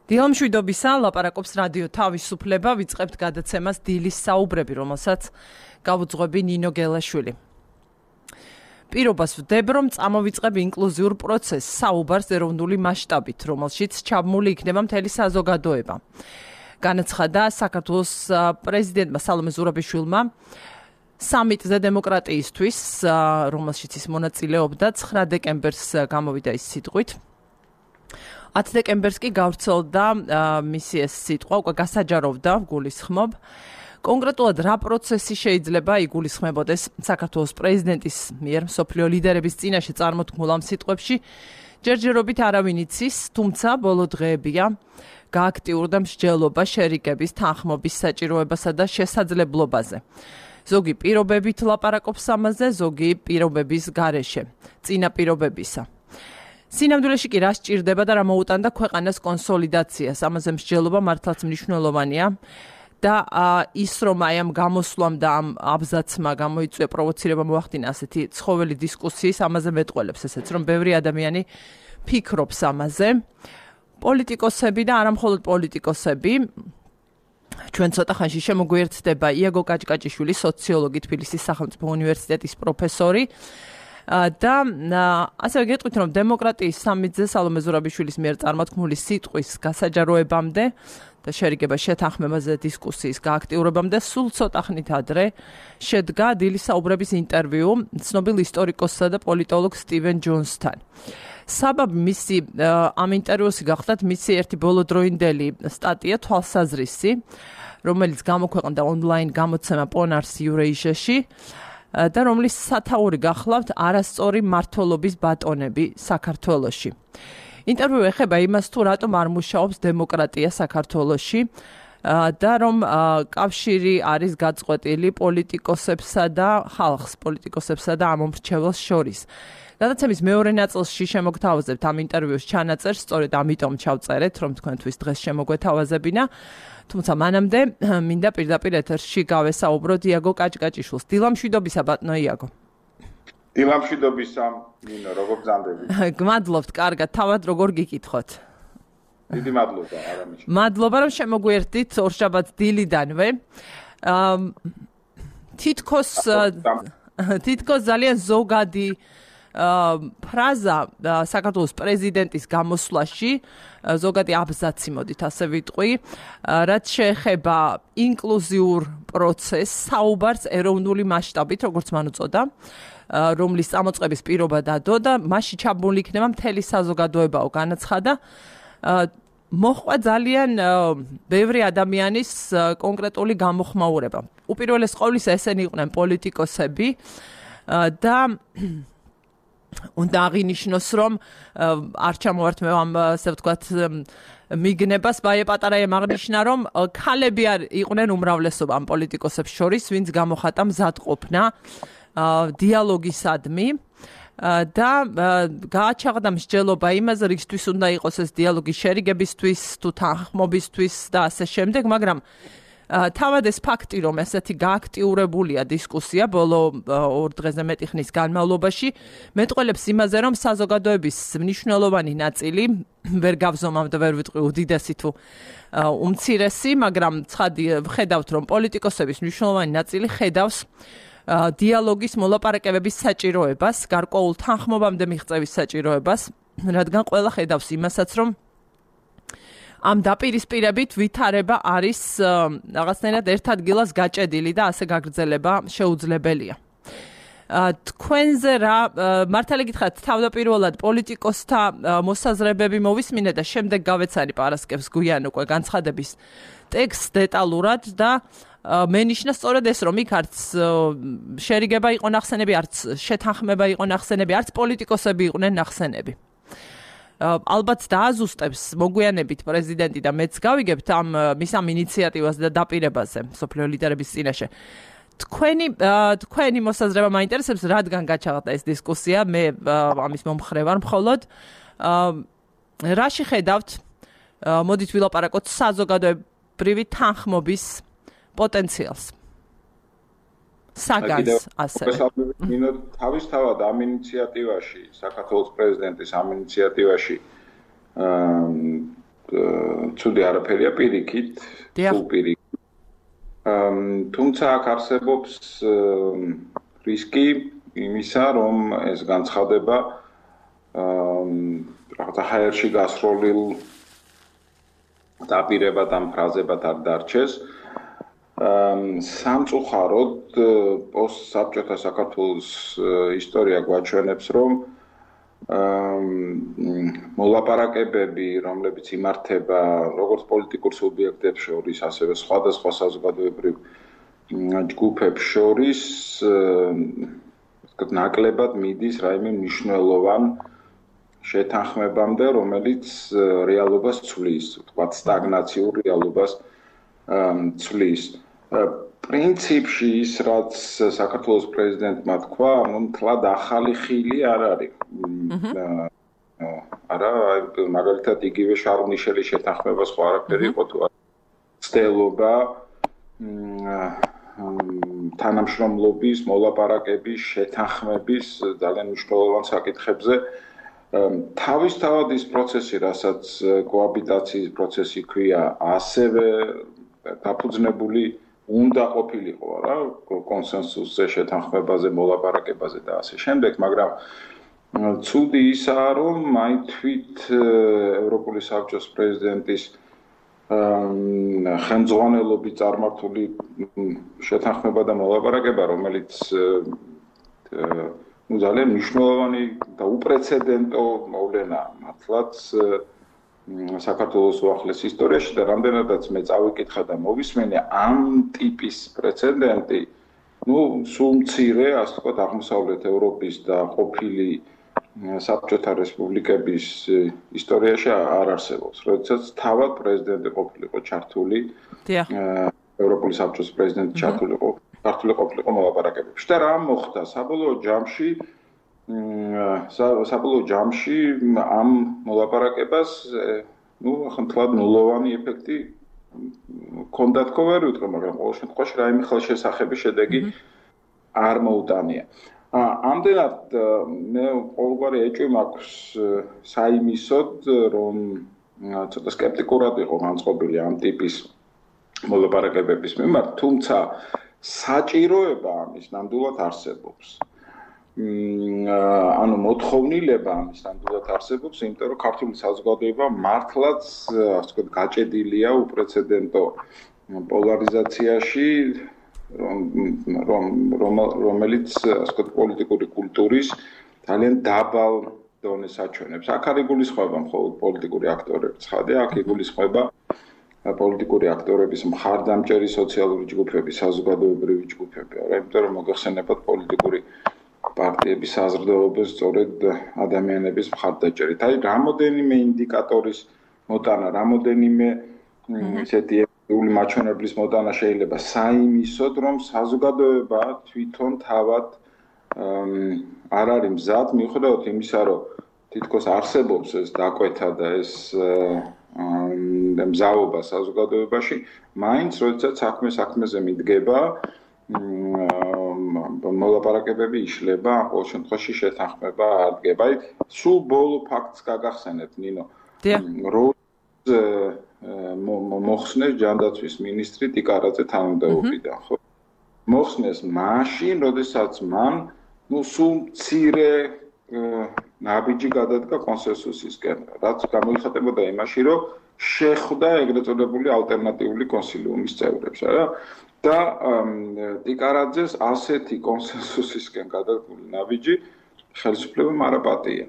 დილამშვიდობისა, ლაპარაკობს რადიო თავისუფლება, ვიწყებთ გადაცემას დილის საუბრები, რომელსაც გავუძღვები ნინო გელაშვილი. პირობას ვდებ, რომ წამოვიწყებ ინკლუზიურ პროცესს, საუბარს ეროვნული მასშტაბით, რომელშიც ჩაბმული იქნება მთელი საზოგადოება. განაცხადა საქართველოს პრეზიდენტმა სალომე ზურაბიშვილმა სამიტზე დემოკრატიისთვის, რომელშიც ის მონაწილეობდა 9 დეკემბერს გამოვიდა ის სიტყვით. 10 დეკემბერს კი გავრცელდა მისი ეს სიტყვა, უკვე გასაჯაროვდა, გულისხმობ. კონკრეტულად რა პროცესი შეიძლება იგულისხმებოდეს საქართველოს პრეზიდენტის მიერ მსოფლიო ლიდერების წინაშე წარმოთქმულ ამ სიტყვებში, ჯერჯერობით არავინ იცის, თუმცა ბოლო დღეებია გააქტიურდა მსჯელობა შერიგების, თანხმობის საჭიროებასა და შესაძლებლობაზე. ზოგი პირობებით ლაპარაკობს ამაზე, ზოგი პირობების გარეშე, წინა პირობებისა. სინამდვილეში კი რა სჭირდება და რა მოუტანდა ქვეყანას კონსოლიდაციას, ამაზე მსჯელობა მართლაც მნიშვნელოვანია. და ის რომ აი ამ გამოსვლამ და ამ აბზაცმა გამოიწვია პროვოცირება მოახდინა ასეთი ცხოველი დისკუსიის, ამაზე მეტყველებს ესეც, რომ ბევრი ადამიანი ფიქრობს ამაზე. პოლიტიკოსები და არა მხოლოდ პოლიტიკოსები, ჩვენ ცოტა ხანში შემოგვიერთდება იაგო კაჭკაჭიშვილი, სოციოლოგი, თბილისის სახელმწიფო უნივერსიტეტის პროფესორი. და ასევე გეტყვით, რომ დემოკრატიის სამიტზე სალომე ზურაბიშვილის მიერ წარმოთქმული სიტყვის გასაჯაროებამდე და შერიგება შეთანხმებაზე დისკუსიის გააქტიურებამდე სულ ცოტა ხნით ადრე შედგა დილის საუბრების ინტერვიუ ცნობილ ისტორიკოსსა და პოლიტოლოგ სტივენ ჯონსთან. საბაბი მისი ამ ინტერვიუსი გახლდათ მისი ერთი ბოლოდროინდელი სტატია თვალსაზრისი, რომელიც გამოქვეყნდა ონლაინ გამოცემა პონარს იურეიშიაში და რომლის სათაური გახლავთ არასწორი მმართველობის ბატონები საქართველოში. ინტერვიუ ეხება იმას, თუ რატომ არ მუშაობს დემოკრატია საქართველოში და რომ კავშირი არის გაწყვეტილი პოლიტიკოსებსა და ხალხს, პოლიტიკოსებსა და ამომრჩეველს შორის. გადაცემის მეორე ნაწილში შემოგთავაზებთ ამ ინტერვიუს ჩანაწერს, სწორედ ამიტომ ჩავწერეთ, რომ თქვენთვის დღეს შემოგვეთავაზებინა. თუმცა მანამდე მინდა პირდაპირ ეთერში გავესაუბროთ იაგო კაჭკაჭიშვილს. დილამშვიდობისა, ბატონო იაგო. დილამშვიდობისა, ნინო, როგორ გზანდებით? გმადლობთ, კარგად, თავად როგორ გიკითხოთ? დიდი მადლობა, არამიშ. მადლობა, რომ შემოგვიერთდით ორშაბათს დილიდანვე. თითქოს ძალიან ზოგადი ფრაზა საქართველოს პრეზიდენტის გამოსვლაში, ზოგადი აბზაცი მოდით ასე ვიტყვი, რაც შეეხება ინკლუზიურ პროცესს, საუბარს ეროვნული მასშტაბით, როგორც მან უწოდა, რომლის წამოწყების პირობა დადო და მასში ჩაბმული იქნება მთელი საზოგადოებაო, განაცხადა. მოჰყვა ძალიან ბევრი ადამიანის კონკრეტული გამოხმაურება. უპირველეს ყოვლისა ესენი იყვნენ პოლიტიკოსები და უნდა აღინიშნოს, რომ არ ჩამოვართმევ ამ ასე ვთქვათ მიგნებას, ბაიე პატარაიემ აღნიშნა, რომ ქალები იყვნენ უმრავლესობა ამ პოლიტიკოსებს შორის, ვინც გამოხატა მზადყოფნა დიალოგისადმი და გააჩაღდა მსჯელობა იმაზე, რისთვის უნდა იყოს ეს დიალოგი შერიგებისთვის, თუ თანხმობისთვის და ასე შემდეგ, მაგრამ თავად ეს ფაქტი, რომ ესეთი გააქტიურებულია დისკუსია ბოლო 2 დღეზე მეტი ხნის განმავლობაში, მეტყველებს იმაზე, რომ საზოგადოების მნიშვნელოვანი ნაწილი, ვერ გავზომავ და ვერ ვიტყვი უდიდესი თუ უმცირესი, მაგრამ ხედავთ, რომ პოლიტიკოსების მნიშვნელოვანი ნაწილი ხედავს დიალოგის მოლაპარაკებების საჭიროებას, გარკვეულ თანხმობამდე მიღწევის საჭიროებას, რადგან ყველა ხედავს იმასაც, რომ ამ დაპირისპირებით ვითარება არის რაღაცნაირად ერთ ადგილას გაჭედილი და ასე გაგრძელება შეუძლებელია. თქვენზე რა მართალი გითხრათ, თავდაპირველად პოლიტიკოსთა მოსაზრებები მოვისმინე და შემდეგ გავეცანი პარასკევს გვიან უკვე განცხადების ტექსტს დეტალურად და მენიშნა სწორედ ეს, რომ იქ არც შერიგება იყო ნახსენები, არც შეთანხმება იყო ნახსენები, არც პოლიტიკოსები იყვნენ ნახსენები. ალბათ დააზუსტებს მოგვიანებით პრეზიდენტი და მეც გავიგებთ ამ მის ამ ინიციატივას და დაპირებაზე მსოფლიო ლიდერების წინაშე. თქვენი მოსაზრება მაინტერესებს, რადგან გაჩაღდა ეს დისკუსია, მე ამის მომხრე ვარ მხოლოდ. რაში ხედავთ, მოდით ვილაპარაკოთ საზოგადოებრივი თანხმობის პოტენციალს? საგანს ასევე. ნინო, თავისთავად ამ ინიციატივაში, საქართველოს პრეზიდენტის ამ ინიციატივაში ცუდი არაფერია პირიქით, სულ პირიქით. თუმცა აქ არსებობს რისკი იმისა, რომ ეს განცხადება რაღაცა ჰაერში გასროლილ დაპირებად ამ ფრაზებად არ დარჩეს. სამწუხაროდ პოსტსაბჭოთა საქართველოს ისტორია გვაჩვენებს, რომ მოლაპარაკებები, რომლებიც იმართება როგორც პოლიტიკურ სუბიექტებს შორის, ასევე სხვადასხვა საზოგადოებრივ ჯგუფებს შორის, ნაკლებად მიდის რაიმე მნიშვნელოვან შეთანხმებამდე, რომელიც რეალობას ცვლის, ვთქვათ, სტაგნაციურ რეალობას ცვლის. პრინციპში ის, რაც საქართველოს პრეზიდენტმა თქვა, მთლად ახალი ხილი არ არის. არა, მაგალითად იგივე შარლ მიშელის შეთანხმება სხვა არაფერი იყო თუ არა. ცდელობა თანამშრომლობის, მოლაპარაკების, შეთანხმების ძალიან მნიშვნელოვან საკითხებზე თავისთავად ის პროცესი, რასაც კოაბიტაციის პროცესი ქვია, ასევე დაფუძნებული უნდა ყოფილიყო რა კონსენსუსზე, შეთანხმებაზე, მოლაპარაკებაზე და ასე შემდეგ, მაგრამ ცუდი ისაა, რომ აი თვით ევროპული საბჭოს პრეზიდენტის ხელმძღვანელობით წარმართული შეთანხმება და მოლაპარაკება, რომელიც ძალიან მნიშვნელოვანი და უპრეცედენტო მოვლენაა მართლაც საქართველოს უახლეს ისტორიაში და რამდენადაც მე წავიკითხა და მოვისმენე ამ ტიპის პრეცედენტი, სულ მცირე, ასე ვთქვათ, აღმოსავლეთ ევროპის და ყოფილი საბჭოთა რესპუბლიკების ისტორიაში არ არსებობს. როდესაც თავად პრეზიდენტი ყოფილიყო ჩართული, ევროპული საბჭოს პრეზიდენტი ჩართული ყოფილიყო მოლაპარაკებებში. და რა მოხდა? საბოლოო ჯამში ამ მოლაპარაკებას ხმთლად ნულოვანი ეფექტი ჰქონდა თქო ვერ ვიტყვი, მაგრამ ყოველ შემთხვევაში რაიმე ხელშესახების შედეგი არ მოუტანია. ამდენად მე ყოველგვარი ეჭვი მაქვს საიმისოდ, რომ ცოტა სკეპტიკურად იყო განწყობილი ამ ტიპის მოლაპარაკებების მიმართ, თუმცა საჭიროება ამის ნამდვილად არსებობს. ანუ მოთხოვნილება ამის ნამდვილად არსებობს, იმიტომ რომ ქართული საზოგადოება მართლაც, ასე ვთქვათ, გაჭედილია უპრეცედენტო პოლარიზაციაში, რომელიც, ასე ვთქვათ, პოლიტიკური კულტურის ძალიან დაბალ დონეს აჩვენებს. აქ არ იგულისხმება მხოლოდ პოლიტიკური აქტორების ცხადია, აქ იგულისხმება პოლიტიკური აქტორების მხარდამჭერი სოციალური ჯგუფები, საზოგადოებრივი ჯგუფები, არა, იმიტომ რომ მოგეხსენებათ პოლიტიკური პარტიების საზრდოობებს სწორედ ადამიანების მხარდაჭერით. აი, რამოდენიმე ინდიკატორის მოტანა, რამოდენიმე ესეთი ეული მაჩვენებლის მოტანა შეიძლება საიმისოდ, რომ საზოგადოება თვითონ თავად არ არის მზად, მიუხედავად იმისა, რომ თითქოს არსებობს ეს დაკვეთა და ეს მზაობა საზოგადოებაში, მაინც როდესაც საქმეზე მიდგება, მოლაპარაკებები იშლება, ყოველ შემთხვევაში შეთანხმება არ დგება. აი, სულ ბოლო ფაქტს გაგახსენებთ, ნინო. მოხსნეს ჯანდაცვის მინისტრი ტიკარაძე თანამდებობიდან, ხო? მოხსნეს მაშინ, როდესაც მან, სულ მცირე ნაბიჯი გადადგა კონსენსუსისკენ, რაც გამოიხატებოდა იმაში, რომ შეხვდა ეგრეთ წოდებული ალტერნატიული კონსილიუმის წევრებს, არა? და ტიკარაძეს ასეთი კონსენსუსისკენ გადადგმული ნაბიჯი ხელისუფლებამ არ აპატია.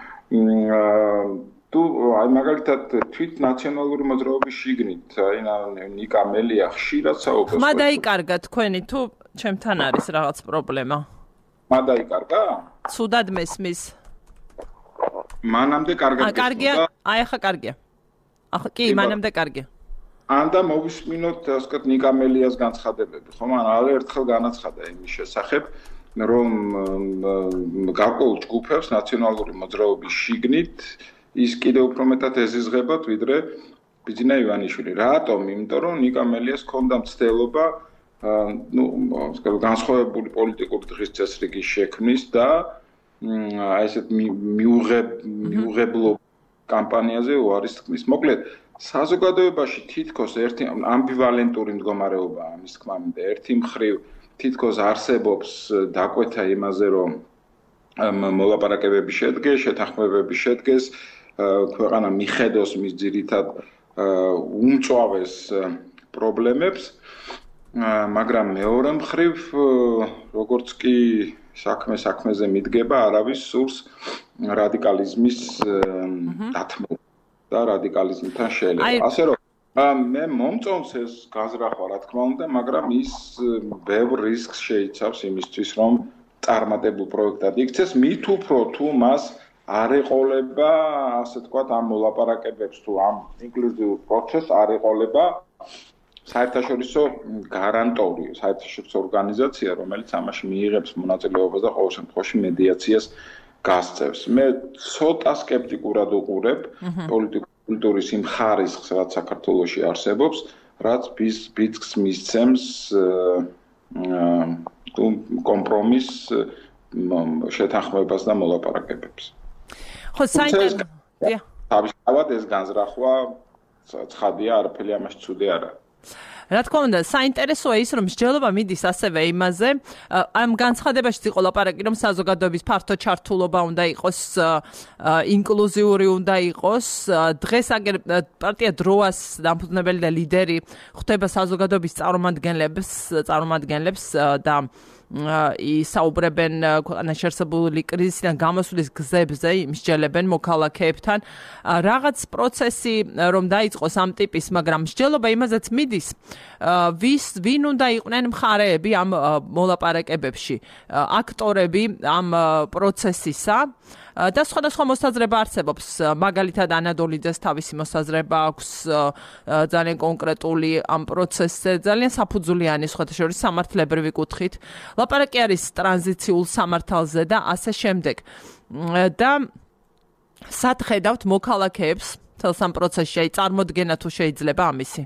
თუ აი მაგალითად თვით ნაციონალური მოძრაობის შიგნით, აი ნიკა მელია ხშირად საუბრობს. ხმა დაიკარგა თქვენი თუ ჩემთან არის რაღაც პრობლემა? ხმა დაიკარგა? ცუდად მესმის. მანამდე კარგად გესმოდა. კარგია, აი ახლა კარგია. ახლა კი, მანამდე კარგია. ანდა მოვისმინოთ, ასე ვთქვათ, ნიკა მელიას განცხადებები, ხო? მან ერთხელ განაცხადა იმის შესახებ, რომ გარკვეულ ჯგუფებს ნაციონალური მოძრაობის შიგნით ის კიდევ უფრო მეტად ეზიზღებათ, ვიდრე ბიძინა ივანიშვილი. რატომ? იმიტომ რომ ნიკა მელიას ჰქონდა მცდელობა, განსხვავებული პოლიტიკური დღის წესრიგის შექმნის და აი ესეთ მიუღებლო კამპანიაზე უარის თქმის. მოკლედ, საზოგადოებაში თითქოს ერთი ამბივალენტური მდგომარეობაა ამის თქმა მინდა. ერთი მხრივ თითქოს არსებობს დაკვეთა იმაზე, რომ მოლაპარაკებები შედგეს, შეთანხმებები შედგეს, ქვეყანა მიხედოს მის ძირითად უმწვავეს პრობლემებს, მაგრამ მეორე მხრივ როგორც კი საქმეზე მიდგება, არავის სურს რადიკალიზმის დათმობა და რადიკალიზმთან შეელება. ასე რომ მე მომწონს ეს განზრახვა, რა თქმა უნდა, მაგრამ ის ბევრ რისკს შეიცავს იმისთვის, რომ წარმატებულ პროექტად იქცეს, მით უფრო თუ მას არ ეყოლება, ასე თქვათ, ამ მოლაპარაკებებს თუ ამ ინკლუზიურ პროცესს არ ეყოლება საერთაშორისო გარანტორი, საერთაშორისო ორგანიზაცია, რომელიც ამაში მიიღებს მონაწილეობას და ყოველ შემთხვევაში მედიაციას გასწევს. მე ცოტა სკეპტიკურად უყურებ პოლიტიკური კულტურის იმ ხარისხს, რაც საქართველოში არსებობს, რაც ბიძგს მისცემს კომპრომისს, შეთანხმებას და მოლაპარაკებებს. ხო, საინტერესოა. თავისთავად ეს განზრახვა ცხადია, არაფერი ამაში ცუდი არ არის. რა თქმა უნდა, საინტერესოა ის, რომ მსჯელობა მიდის ასევე იმაზე, ამ განცხადებაშიც იყო ლაპარაკი, რომ საზოგადოების ფართო ჩართულობა უნდა იყოს, ინკლუზიური უნდა იყოს. დღეს აგერ პარტია დროას დამფუძნებელი და ლიდერი ხვდება საზოგადოების წარმომადგენლებს და ისაუბრებენ ქვეყანაში არსებული კრიზისიდან გამოსვლის გზებზე, მსჯელებენ მოქალაქეებთან. რაღაც პროცესი რომ დაიწყოს ამ ტიპის, მაგრამ მსჯელობა იმაზეც მიდის, ვინ უნდა იყვნენ მხარეები ამ მოლაპარაკებებში, акტორები ამ პროცესისა. და სხვადასხვა მოსაზრება არსებობს. მაგალითად ანადოლიძეს თავისი მოსაზრება აქვს ძალიან კონკრეტული ამ პროცესზე, ძალიან საფუძვლიანი სხვათა შორის სამართლებრივი კუთხით. ლაპარაკი არის ტრანზიციულ სამართალზე და ასე შემდეგ. და სად ხედავთ მოქალაქეებს თელს ამ პროცესში, აი წარმოდგენა თუ შეიძლება ამისი?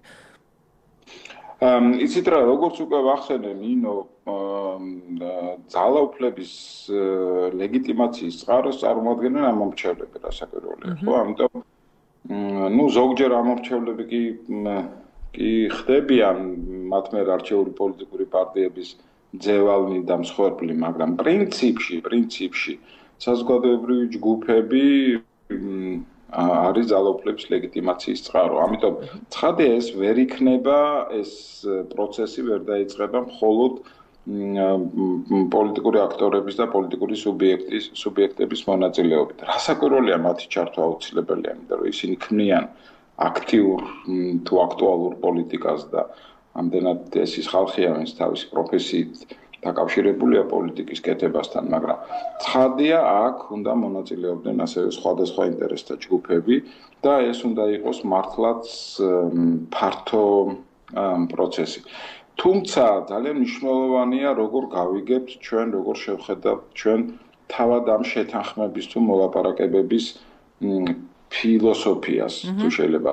იცით რა, როგორც უკვე ვახსენე, ნინო, ძალაუფლების ლეგიტიმაციის წყაროს წარმოადგენენ ამომრჩევლები, რასაკვირველია, ხო? ამიტომ ზოგჯერ ამომრჩევლები კი ხდებიან მათ მიერ არჩეული პოლიტიკური პარტიების ძევალნი და მსხვერპლი, მაგრამ პრინციპში საზოგადოებრივი ჯგუფები არის ძალაუფლების ლეგიტიმაციის წყარო. ამიტომ ცხადია ეს ვერ იქნება, ეს პროცესი ვერ დაიწყება მხოლოდ პოლიტიკური აქტორების და პოლიტიკური სუბიექტების მონაწილეობით. რასაკვირველია მათი ჩართვა აუცილებელია, იმიტომ რომ ისინი ქმნიან აქტიურ თუ აქტუალურ პოლიტიკას და ამდენად ეს ის ხალხია, ვინც თავისი პროფესიით დაკავშირებულია პოლიტიკის კეთებასთან, მაგრამ ცხადია, აქ უნდა მონაწილეობდნენ ასევე სხვადასხვა ინტერესთა ჯგუფები და ეს უნდა იყოს მართლაც ფართო პროცესი. თუმცა ძალიან მნიშვნელოვანია, როგორ გავიგებთ ჩვენ, როგორ შევხედავთ ჩვენ თავად ამ შეთანხმების თუ მოლაპარაკებების ფილოსოფიას, თუ შეიძლება.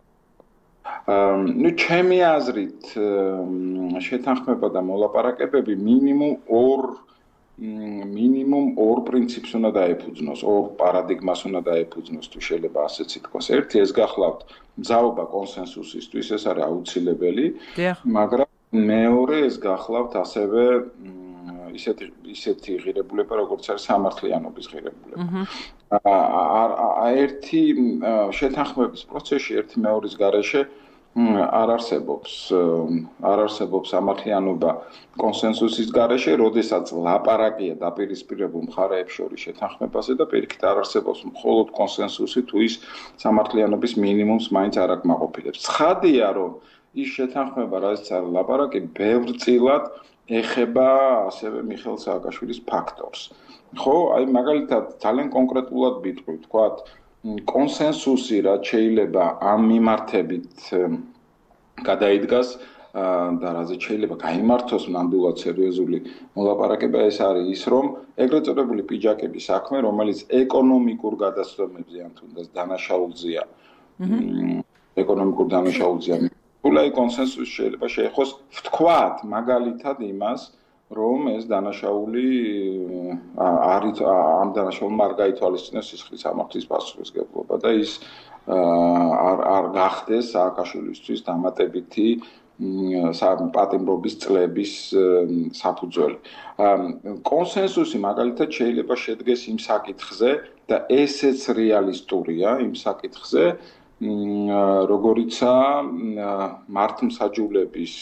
ჩემი აზრით, შეთანხმება და მოლაპარაკებები მინიმუმ ორ პრინციპს უნდა დაეფუძნოს, ორ პარადიგმას უნდა დაეფუძნოს, თუ შეიძლება ასეც ითქვას. ერთი ეს გახლავთ მზაობა კონსენსუსისთვის, ეს არის აუცილებელი, მაგრამ მეორე ეს გახლავთ ასევე ისეთი ღირებულება, როგორც არის სამართლიანობის ღირებულება. ერთი შეთანხმების პროცესში ერთი მეორის გარეშე არ არსებობს სამართლიანობა კონსენსუსის გარეშე, როდესაც ლაპარაკია დაპირისპირებულ მხარეებს შორის შეთანხმებაზე და პირიქით არ არსებობს მხოლოდ კონსენსუსი, თუ ის სამართლიანობის მინიმუმს მაინც არ აკმაყოფილებს. ცხადია, რომ ის შეთანხმება, რაზეც არის ლაპარაკი, ბევრწილად ეხება ასევე მიხეილ სააკაშვილის ფაქტორს. ხო, აი მაგალითად ძალიან კონკრეტულად ვიტყვი, ვთქვათ, კონსენსუსი რაც შეიძლება ამ მიმართებით გადაიდგას და რაზეც შეიძლება გაიმართოს ნამდვილად სერიოზული მოლაპარაკება, ეს არის ის, რომ ეგრეთ წოდებული პიჯაკების საქმე, რომელიც ეკონომიკურ გადასწრებებზე ან თუნდაც დანაშაულზეა, ეკონომიკურ დანაშაულზეა, თულაი კონსენსუსი შეიძლება შეეხოს, ვთქვათ, მაგალითად იმას, რომ ეს დანაშაული ამ დანაშაულმა არ გაითვალისწინოს სისხლის სამართლის პასუხისმგებლობა და ის არ გახდეს სააკაშვილისთვის დამატებითი პატიმრობის წლების საფუძველი. კონსენსუსი მაგალითად შეიძლება შედგეს იმ საკითხზე და ესეც რეალისტურია იმ საკითხზე, როგორიცაა მართლმსაჯულების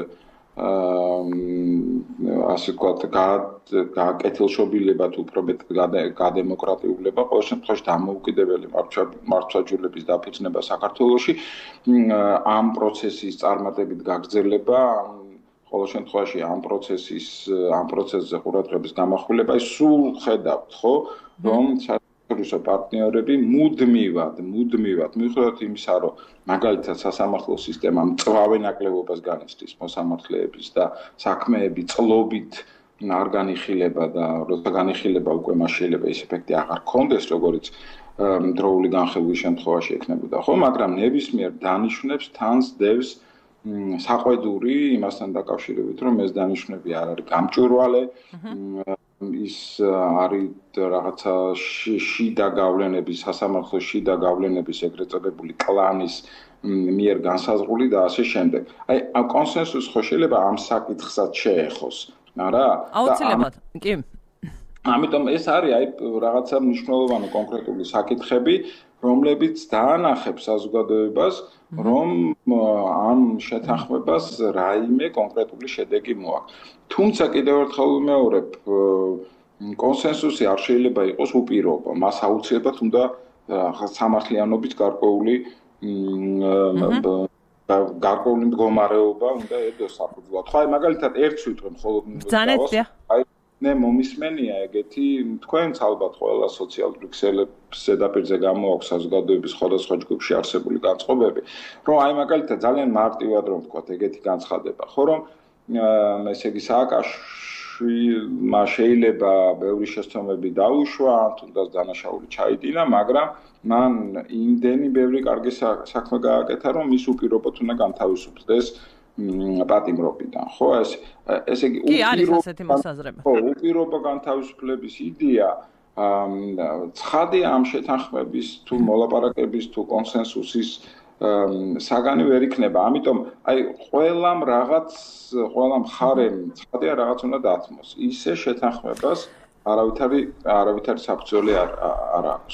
ასე ვთქვათ, გაკეთილშობილება თუ უფრო მეტ გადემოკრატიულება, ყოველ შემთხვევაში დამოუკიდებელი მართლმსაჯულების დაფუძნება საქართველოში, ამ პროცესის წარმატებით გაგრძელება, ყოველ შემთხვევაში ამ პროცესზე ყურადღების გამახვილება, სულ ხედავთ, ხო, რომ რუსო პარტნიორები მუდმივად მიუხედავად იმისა, რომ მაგალითად სასამართლო სისტემა მწვავე ნაკლებობას განიცდის მოსამართლეების და საქმეები წლობით არ განიხილება და როცა განიხილება უკვე მას შეიძლება ეს ეფექტი აღარ ქონდეს, როგორც დროული განხილვის შემთხვევაში ექნებოდა, ხო, მაგრამ ნებისმიერ დანიშვნებს თან სდევს საყვედური იმასთან დაკავშირებით, რომ ეს დანიშვნები არ არის გამჭვირვალე, ის არის რაღაცა შიდა გავლენების, სასამართლოს შიდა გავლენების ეგრეთ წოდებული კლანის მიერ განსაზღვრული და ასე შემდეგ. აი, ამ კონსენსუსს ხო შეიძლება ამ საკითხსაც შეეხოს, არა? აუცილებლად, კი. ამიტომ ეს არის აი რაღაცა მნიშვნელოვანი კონკრეტული საკითხები, რომლებიც დაანახებს საზოგადოებას, რომ ამ შეთანხმებას რაიმე კონკრეტული შედეგი მოაქვს. თუმცა კიდევ ერთხელ ვიმეორებ, კონსენსუსი არ შეიძლება იყოს უპირობო, მას აუცილებლად უნდა სამართლიანობით გარკვეული მდგომარეობა უნდა ედოს საფუძვლად. ხო, აი მაგალითად ერთს ვიტყვი მხოლოდ აი მე მომისმენია ეგეთი, თქვენც ალბათ ყველა სოციალური ქსელების ზედაპირზე გამოაქვს საზოგადოების სხვადასხვა ჯგუფში არსებული განწყობები, რომ აი მაგალითად ძალიან მარტივად რომ ვთქვათ, ეგეთი განცხადება, ხო, რომ ესე იგი სააკაშვილმა შეიძლება ბევრი შეცდომები დაუშვა, თუნდაც დანაშაული ჩაიდინა, მაგრამ მან იმდენი ბევრი კარგი საქმე გააკეთა, რომ ის უპირობოდ უნდა განთავისუფლდეს პატიმრობიდან, ხო, ესე იგი უპირობო განთავისუფლების იდეა ცხადია ამ შეთანხმების თუ მოლაპარაკების თუ კონსენსუსის საგანი ვერ იქნება. ამიტომ აი ყველა მხარემ ცხადია რაღაც უნდა დათმოს. ისე შეთანხმებას არავითარი საფუძველი არ აქვს.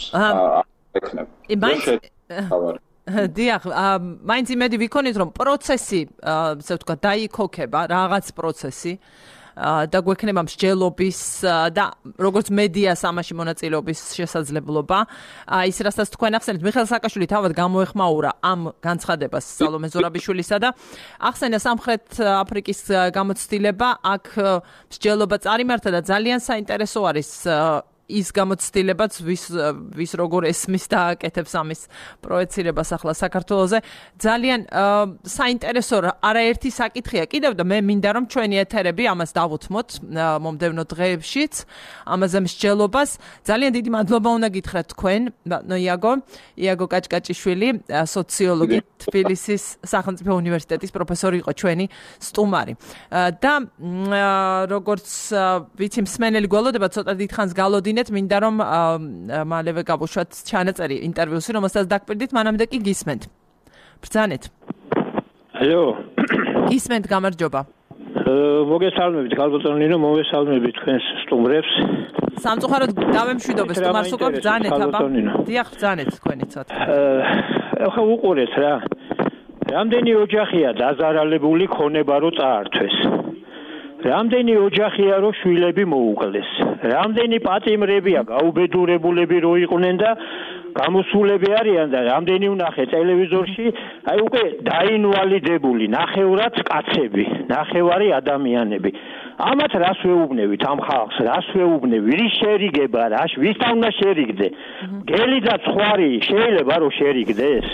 დიახ, მაინც იმედი ვიქონით, რომ პროცესი, ასე ვთქვათ, დაიქოქება, რაღაც პროცესი და გვექნება მსჯელობის და როგორც მედიას ამაში მონაწილეობის შესაძლებლობა. ის რასაც თქვენ ახსენეთ, მიხეილ სააკაშვილი თავად გამოეხმაურა ამ განცხადებას სალომე ზურაბიშვილისა და ახსენა სამხრეთ აფრიკის გამოცდილება, აქ მსჯელობა წარიმართა და ძალიან საინტერესო არის ის გამოცდილებაც ვის როგორ ესმის და აკეთებს ამის პროექცირებას ახლა საქართველოზე ძალიან საინტერესო არაერთი საკითხია კიდევ და მე მინდა რომ ჩვენი ეთერები ამას დავუთმოთ მომდევნო დღეებშიც ამაზე მსჯელობას ძალიან დიდი მადლობა უნდა გითხრათ თქვენ იაგო კაჭკაჭიშვილი სოციოლოგი თბილისის სახელმწიფო უნივერსიტეტის პროფესორი იყო ჩვენი სტუმარი და როგორც ვიცი მსმენელი გველოდება ცოტა დიდხანს გალოდინეთ მინდა რომ მალევე გავუშვათ ჩანაწერი ინტერვიუსი რომელსაც დაგპირდით მანამდე კი გისმენთ ბრძანეთ ალო გისმენთ გამარჯობა მოგესალმებით გალბატონინო მოგესალმებით თქვენს სტუმრებს სამწუხაროდ დავემშვიდობ სტუმარს უკვე ბრძანეთ აბა დიახ ბრძანეთ თქვენი ცოტა ახლა უყურეთ რა რამდენი ოჯახია დაზარალებული ქონება რო წაართვეს რამდენი ოჯახია რო შვილები მოუკლეს რამდენი პატიმრებია გაუბედურებულები რო იყვნენ და გამოსულები არიან და რამდენი ვნახე ტელევიზორში აი უკვე დაინვალიდებული ნახევრად კაცები ნახევარი ადამიანები ამათ რას ვეუბნებით ამ ხალხს რას ვეუბნები რის შერიგება რა ვისთან უნდა შერიგდე გელი და ცხარი შეიძლება რომ შერიგდეს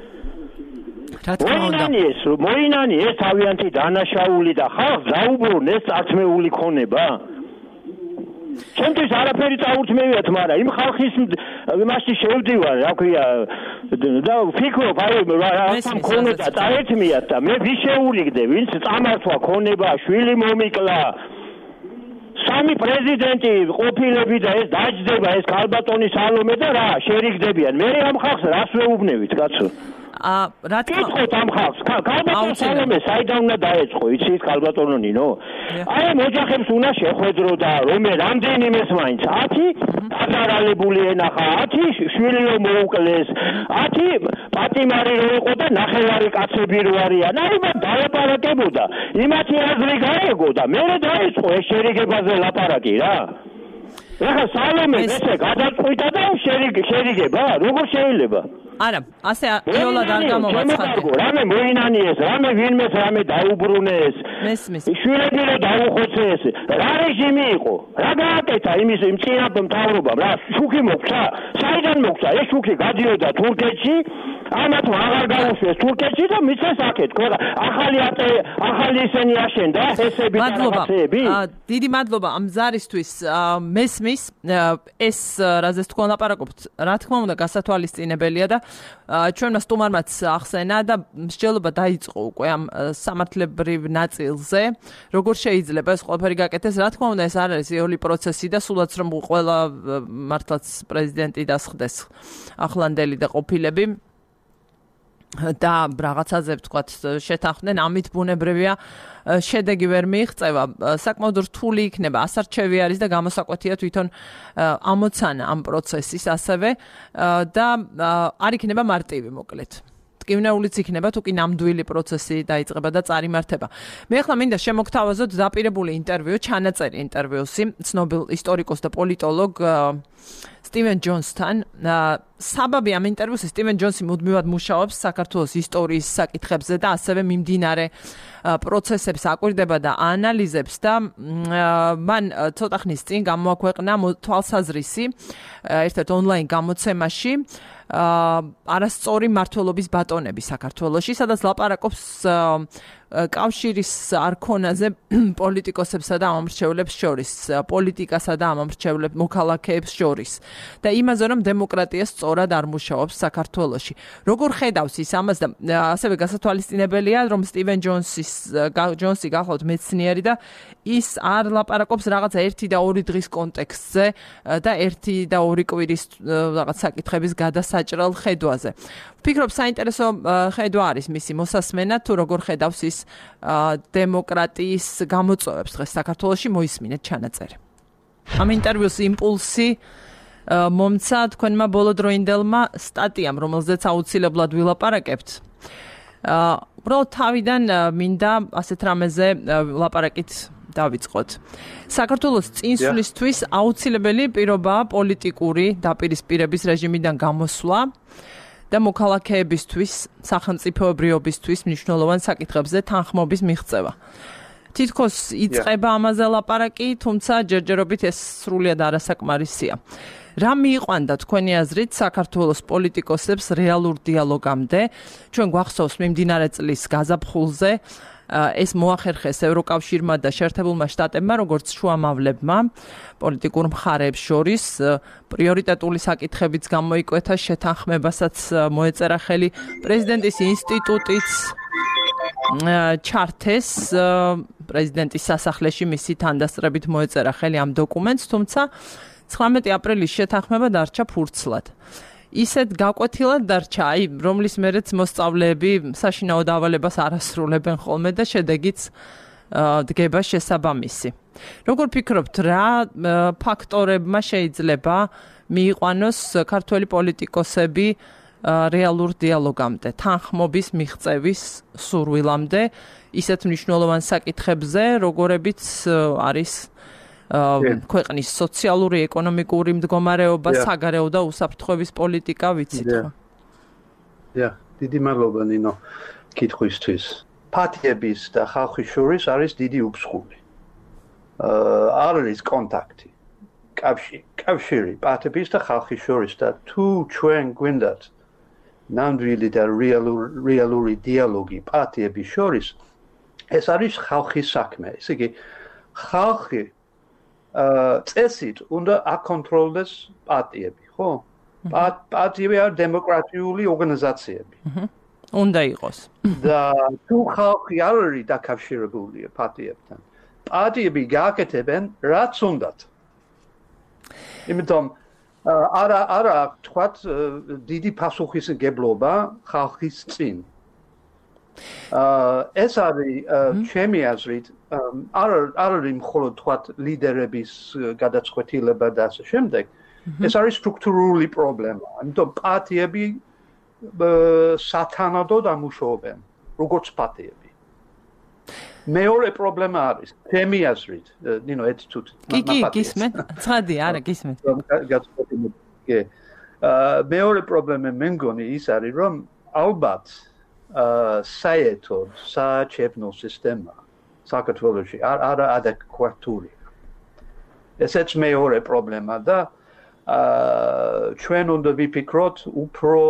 მოინანი ეს თავიანთი დანაშაული და ხალხს დაუბრუნეს წარქმეული ქონება ჩემთვის არაფერი წაურთმევიათ მაგრამ იმ ხალხის მასში შევდივარ რა ქვია და ვფიქრობ აი რასამ ქონება წაერთმიათ და მე ვის შეურიგდე ვინც წამართვა ქონება შვილი მომიკლა სამი პრეზიდენტი ყოფილები და ეს დაჯდება ეს ქალბატონი სალომე და რა შერიგდებიან. მე ამ ხალხს რას ვეუბნებით, კაცო? რა თქმა უნდა კითხოთ ამ ხალხს ქალბატონ სალომე საიდან უნდა დაეწყო იცი ის ქალბატონო ნინო აი ამ ოჯახებს უნდა შეხვედრო და რამდენიმეს მაინც 10 დაზარალებული ენახა 10 შვილიო მოუკლეს 10 პატიმარი რო იყო და ნახევარი კაცები რო არიან აი მან დაეპარაკებოდა იმათი აზრი გაეგო და მე დაიწყო ეს შერიგებაზე ლაპარაკი რა ეხლა სალომე ესე გადაწყვიტა და შერიგება როგორ შეიძლება არა, ასე ეოლად არ გამოვაცხადე. რამე მოინანიეს, რამე ვინმეს რამე დაუბრუნეს. მესმის. შვილები რო დაუხოცეს. რა რეჟიმი იყო? რა გააკეთა იმის წინა მთავრობამ? რა შუქი მოგცა? საიდან მოგცა? ეს შუქი გადიოდა თურქეთში. ამათ აღარ გაუშვეს თურქეთში და მიცეს აქეთ. ახალი ისენი აშენდა ესები და რაღაცეები. დიდი მადლობა ამ ზარისთვის. მესმის ეს რაზეც თქვენ ლაპარაკობთ, რა თქმა უნდა გასათვალისწინებელია და ჩვენმა სტუმარმაც ახსენა და მსჯელობა დაიწყო უკვე ამ სამართლებრივ ნაწილზე როგორ შეიძლება ეს ყველაფერი გაკეთდეს რა თქმა უნდა ეს არ არის ეოლი პროცესი და სულაც რომ ყველა მართლაც პრეზიდენტი დასხდეს ახლანდელი და ყოფილები და რაღაცაზე ვთქვათ შეთანხმდნენ ამით ბუნებრივია შედეგი ვერ მიიღწევა საკმაოდ რთული იქნება ასარჩევი არის და გამოსაკვეთია თვითონ ამოცანა ამ პროცესის ასევე და არ იქნება მარტივი მოკლედ ტკივნეულიც იქნება თუ კი ნამდვილი პროცესი დაიწყება და წარიმართება მე ახლა მინდა შემოგთავაზოთ დაპირებული ინტერვიუ ჩანაწერი ინტერვიუსი ცნობილ ისტორიკოს და პოლიტოლოგ სტივენ ჯონსთან საბაბი ამ ინტერვიუსი სტივენ ჯონსი მუდმივად მუშაობს საქართველოს ისტორიის საკითხებზე და ასევე მიმდინარე პროცესებს აკვირდება და აანალიზებს და მან ცოტა ხნის წინ გამოაქვეყნა თვალსაზრისი ერთ-ერთ ონლაინ გამოცემაში არასწორი მმართველობის ბატონები საქართველოში, სადაც ლაპარაკობს კავშირის არქონაზე პოლიტიკოსებსა და ამომრჩევლებს შორის, პოლიტიკასა და ამომრჩევლებ მოქალაქეებს შორის და იმაზე რომ დემოკრატია სწორად არ მუშაობს საქართველოში. როგორ ხედავს ის ამას და ასევე გასათვალისწინებელია რომ სტივენ ჯონსი გახლავთ მეცნიერი და ის არ ლაპარაკობს რაღაცა 1 და 2 დღის კონტექსტზე და 1 და 2 კვირის რაღაც საკითხების გადასაჭრელ ხედვაზე. ვფიქრობ საინტერესო ხედვა არის მისი მოსასმენა თუ როგორ ხედავს ის დემოკრატიის გამოწვევებს დღეს საქართველოში მოისმინეთ ჩანაწერი. ამ ინტერვიუს იმპულსი მომცა თქვენმა ბოლოდროინდელმა სტატიამ, რომელზეც აუცილებლად ვილაპარაკებთ. უბრალოდ თავიდან მინდა ასეთ რამეზე ლაპარაკით დავიწყოთ. საქართველოს წინსვლისთვის აუცილებელი პირობაა პოლიტიკური დაპირისპირების რეჟიმიდან გამოსვლა და მოქალაქეებისთვის, სახელმწიფოებრიობისთვის მნიშვნელოვან საკითხებზე თანხმობის მიღწევა. თითქოს იწყება ამაზე ლაპარაკი, თუმცა ჯერჯერობით ეს სრულიად არასაკმარისია. რა მიიყვანდა თქვენი აზრით საქართველოს პოლიტიკოსებს რეალურ დიალოგამდე? ჩვენ გვახსოვს მიმდინარე წლის გაზაფხულზე ეს მოახერხეს ევროკავშირმა და შეერთებულმა შტატებმა, როგორც შუამავლებმა, პოლიტიკურ მხარეებს შორის პრიორიტეტული საკითხებიც გამოიკვეთა შეთანხმებასაც მოეწერა ხელი პრეზიდენტის ინსტიტუტიც ჩართეს პრეზიდენტის სასახლეში მისი თანდასწრებით მოეწერა ხელი ამ დოკუმენტს, თუმცა 19 აპრილის შეთანხმება დარჩა ფურცლად. ისეთ გაკვეთილად დარჩა, რომლის მერეც მოსწავლეები საშინაო დავალებას არ ასრულებენ ხოლმე და შედეგიც დგება შესაბამისი. როგორ ფიქრობთ, რა ფაქტორებმა შეიძლება მიიყვანოს ქართველი პოლიტიკოსები რეალურ დიალოგამდე, თანხმობის მიღწევის სურვილამდე, ისეთ მნიშვნელოვან საკითხებზე, როგორებიც არის ქვეყნის სოციალური, ეკონომიკური მდგომარეობა, საგარეო და უსაფრთხოების პოლიტიკა, ვიცით ხო? დიდი მადლობა ნინო კითხვისთვის. პარტიების და ხალხის შორის არის დიდი უცხული. არ არის კონტაქტი. კავშირი პარტიების და ხალხის შორის და თუ ჩვენ გვინდათ ნამდვილი და რეალური დიალოგი პარტიების შორის, ეს არის ხალხის საქმე. ესე იგი, ხალხი წესით უნდა აკონტროლდეს პარტიები, ხო? პარტიები არის დემოკრატიული ორგანიზაციები. უნდა იყოს. და თუ ხალხი არ არის დაკავშირებული პარტიებთან, პარტიები გააკეთებენ რაც უნდათ. იმიტომ არა თქვათ დიდი პასუხისმგებლობა ხალხის წინ. ეს არის ჩემი აზრით არ არის მხოლოდ თქვათ ლიდერების გადაწყვეტილება და ასე შემდეგ. ეს არის სტრუქტურული პრობლემა. იმიტომ პარტიები სათანადოდ ამუშავებენ, როგორც პარტიები. მეორე პრობლემა არის ჩემი აზრით, ნინო ერთ თუ გისმენ? ცხადი, არა, გისმენ. მეორე პრობლემა მე მგონი ის არის, რომ ალბათ საერთოდ საარჩევნო სისტემა საქართველოში არ ადეკვატური. ესეც მეორე პრობლემა და ჩვენ უნდა ვიფიქროთ უფრო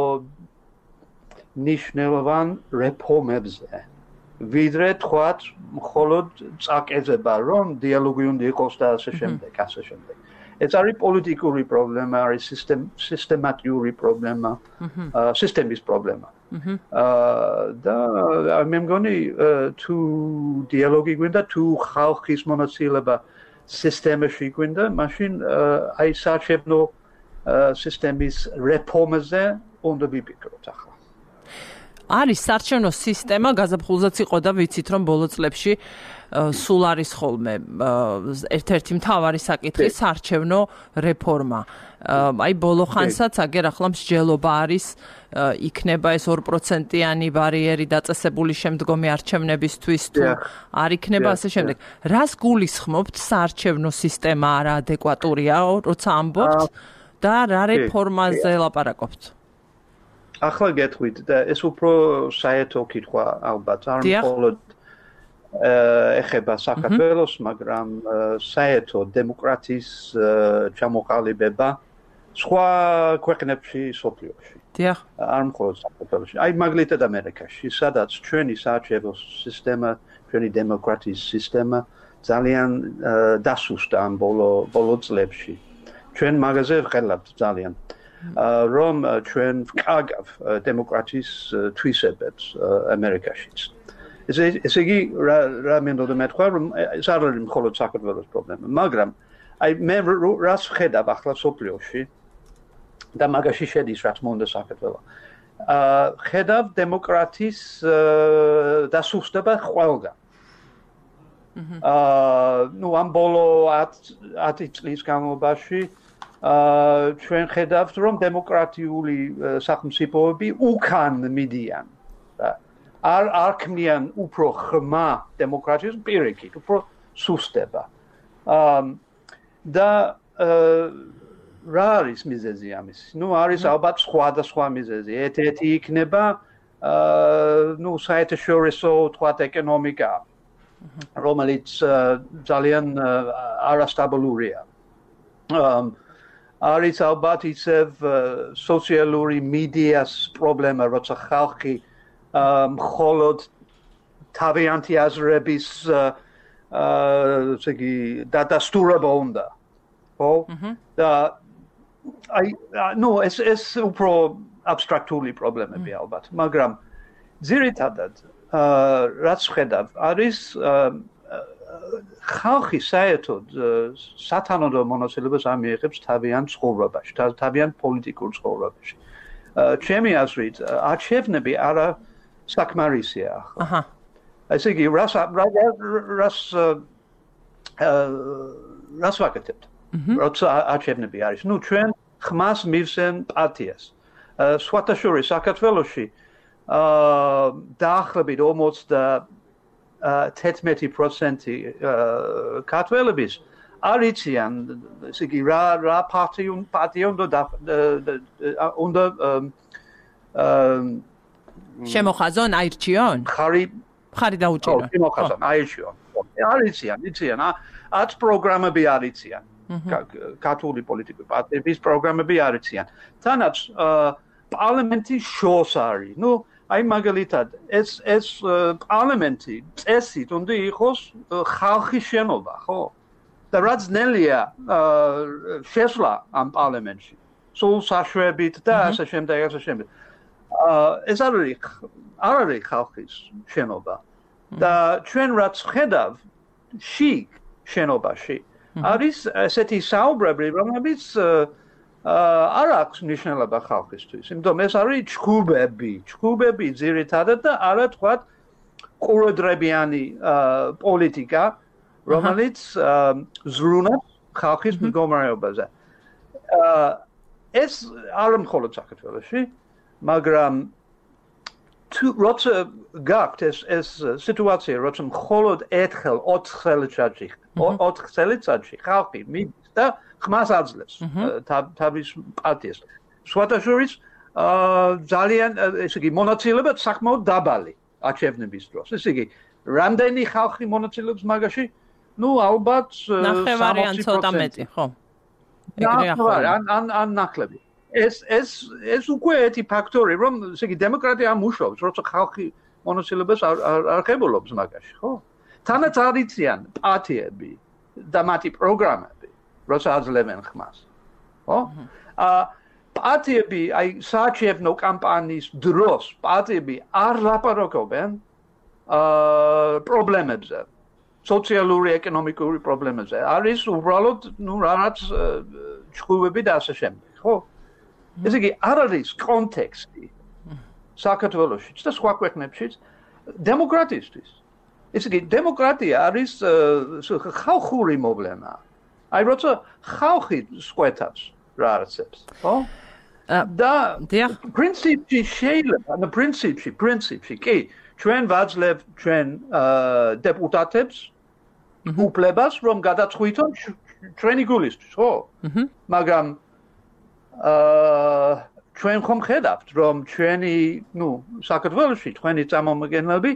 ნიშნულოვან რეფორმებზე. ვიდრე თქვათ მხოლოდ წაკეცება რომ დიალოგი უნდა იყოს და ასე შემდეგ. ეს არის პოლიტიკური პრობლემა, არის სისტემატიური პრობლემა, სისტემის პრობლემა. და მე მგონი თუ დიალოგი გვინდა, თუ ხალხის მონაწილეობა სისტემაში გვინდა, მაშინ აი საარჩევნო სისტემის რეფორმაზე უნდა ვიფიქროთ ახლა. არის საარჩევნო სისტემა, გაზაფხულზეც იყო და ვიცით რომ ბოლო წლებში სულ არის ხოლმე ერთ-ერთი მთავარი საკითხი საარჩევნო რეფორმა. აი ბოლო ხანსაც აგერ ახლა მსჯელობა არის იქნება ეს 2%-იანი ბარიერი დაწესებული შემდგომი არჩევნებისთვის თუ არ იქნება ასე შემდეგ. რას გულისხმობთ საარჩევნო სისტემა არაადეკვატურია, როცა ამბობთ და რა რეფორმაზე ლაპარაკობთ? ახლა გეტყვით და ეს უფრო საერთო კითხვა ალბათ არ მხოლოდ ეხება საქართველოს, მაგრამ საერთო დემოკრატიის ჩამოყალიბება სხვა ქვეყნებში სოფლიოში. დიახ. არ მხოლოდ საქართველოში. აი მაგალითად ამერიკაში, სადაც ჩვენი საარჩევნო სისტემა, ჩვენი დემოკრატიის სისტემა ძალიან დასუსტა ამ ბოლო წლებში. ჩვენ მაგაზე ვყელავთ ძალიან. რომ ჩვენ ვკარგავ დემოკრატიის თვისებებს ამერიკაშიც. ესე იგი რა მინდოდა მეთქვა რომ ეს არ არის მხოლოდ საქართველოს პრობლემა, მაგრამ აი მე რას ვხედავ ახლა სოფლიოში და მაგაში შედის რაც მომდა საქართველო. ხედავ დემოკრატიის დასუსტება ყველგან. ნუ ამ ბოლო 10 წლის განმავლობაში ჩვენ ხედავთ რომ დემოკრატიული სახელმწიფოები უკან მიდიან. არ ქმნიან უფრო ხმა დემოკრატიის პირიქით, უფრო სუსტება. და რა არის მიზეზი ამის? ნუ არის ალბათ სხვადასხვა მიზეზი. ერთ-ერთი იქნება ნუ საერთაშორისო თქვათ ეკონომიკა, რომელიც ძალიან არასტაბილურია. არის ალბათ ისევ სოციალური მედიას პრობლემა, როცა ხალხი მხოლოდ თავიანთი აზრების დადასტურება უნდა. ხო? და აი ნუ ეს უფრო აბსტრაქტული პრობლემები ალბათ, მაგრამ ძირითადად რაც ხედავ არის ხალხი საერთოდ სათანადო მონაწილეობას არ მიიღებს თავიანთ ცხოვრებაში, თავიანთ პოლიტიკურ ცხოვრებაში. ჩემი აზრით, არჩევნები არა საკმარისია ახლა. აჰა. ესე იგი, რას ვაკეთებთ? როცა არჩევნები არის. ნუ ჩვენ ხმას მივსვენ პარტიას. სხვათა შორის საქართველოში დაახლოებით 11% ქართველების არ იციან, ესე იგი, რა პარტია უნდა შემოხაზონ, აირჩიონ? მხარი დაუჭირონ. შემოხაზონ, აირჩიონ. არ იციან, ათ პროგრამები არ იციან. ქართული პოლიტიკური პარტიების პროგრამები არ იციან. თანაც პარლამენტი შორს არის. ნუ აი მაგალითად ეს პარლამენტი წესით უნდა იყოს ხალხის შენობა, ხო? და რაც ნელია შესვლა ამ პარლამენტში. სულ საშუალებით და ასე შემდეგ. ეს არ არის ხალხის შენობა. და ჩვენ რაც ხედავ შენობაში არის ესეთი საუბრები, რომლებიც არ აქვს მნიშვნელობა ხალხისთვის. იმიტომ ეს არის ჩხუბები ძირითადად და არა თქვა ყურადღებიანი პოლიტიკა, რომელიც ზრუნავს ხალხის მდგომარეობაზე. ეს არ მხოლოდ საქართველოში, მაგრამ როცა გაქვთ ეს სიტუაცია, როცა მხოლოდ ერთხელ 4 წელიწადში ხალხი მიდის და ხმას აძლევს თავის პარტიას. სხვათა შორის ძალიან ესე იგი მონაწილეობა საკმაოდ დაბალი არჩევნების დროს. ესე იგი, რამდენი ხალხი მონაწილეობს მაგაში? ნუ ალბათ 60% ცოტა მეტი, ხო? ან ნაკლები. ეს უკვე ერთი ფაქტორი, რომ ესე იგი დემოკრატია ამუშავებს, როცა ხალხი მონაწილეობას არ ხებულობს მაგაში, ხო? თანაც არიციან პარტიები და მათი პროგრამები, როცა აძლევენ ხმას. ხო? პარტიები, აი საარჩევნო კამპანიის დროს პარტიები არ ლაპარაკობენ პრობლემებზე, სოციალური, ეკონომიკური პრობლემებზე. არის უბრალოდ, ნუ რაღაც ჩხუბები და ასე შემდეგ, ხო? ესე იგი, არ არის კონტექსტი საქართველოშიც და სხვა ქვეყნებშიც დემოკრატიისთვის. ესე იგი, დემოკრატია არის ხალხური მოვლენა. აი, როცა ხალხი სკვეთავს რაღაცებს, ხო? და პრინციპი შეიძლება, და პრინციპი, კი, ჩვენ ვაძლევთ ჩვენ დეპუტატებს უფლებას, რომ გადაწყვიტონ ჩვენი გულისთვის, ხო? მაგრამ ჩვენ ხომ ხედავთ, რომ ჩვენი, ნუ, საქართველოში თქვენი წარმომადგენლები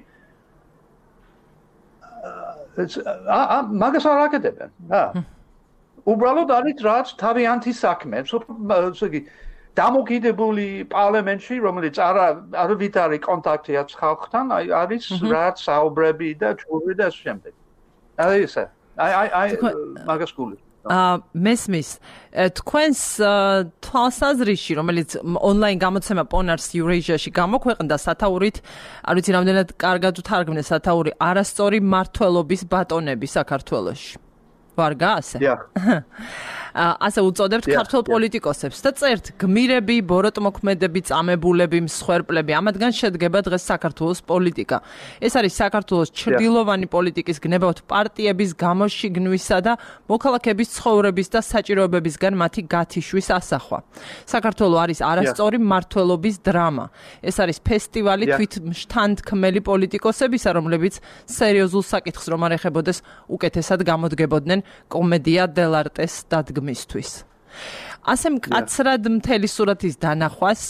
მაგას არ აკეთებენ. უბრალოდ არის რაც თავიანთი საქმე, ესე იგი, დამოკიდებული პარლამენტში, რომელიც არ ვითარი კონტაქტია ხალხთან, არის რაც საუბრები და ჩხუბი და ასე შემდეგ. აი ესე. აი მაგას გულით. მესმის თქვენს თვალსაზრისში, რომელიც ონლაინ გამოცემა პონარს იურეჟიაში გამოქვეყნდა სათაურით, არ ვიცი რამდენად კარგად უთარგმნე სათაური არასწორი მმართველობის ბატონები საქართველოში. ვარგა ასე? ასე უწოდებთ ქართველ პოლიტიკოსებს და წერთ გმირები, ბოროტმოქმედები, წამებულები, მსხვერპლები. ამათგან შედგება დღეს საქართველოს პოლიტიკა. ეს არის საქართველოს ჩრდილოვანი პოლიტიკის გნებავთ პარტიების გამოშიგნვისა და მოქალაქეების ცხოვრების და საჭიროებებისგან მათი გათიშვის ასახვა. საქართველო არის არასწორი მმართველობის დრამა. ეს არის ფესტივალი თვითმშთანთქმელი პოლიტიკოსებისა, რომლებიც სერიოზულ საკითხს რომ არ ეხებოდეს, უკეთესად გამოდგებოდნენ კომედია დელარტეს დადგმისთვის. ასე მკაცრად მთელი სურათის დანახვას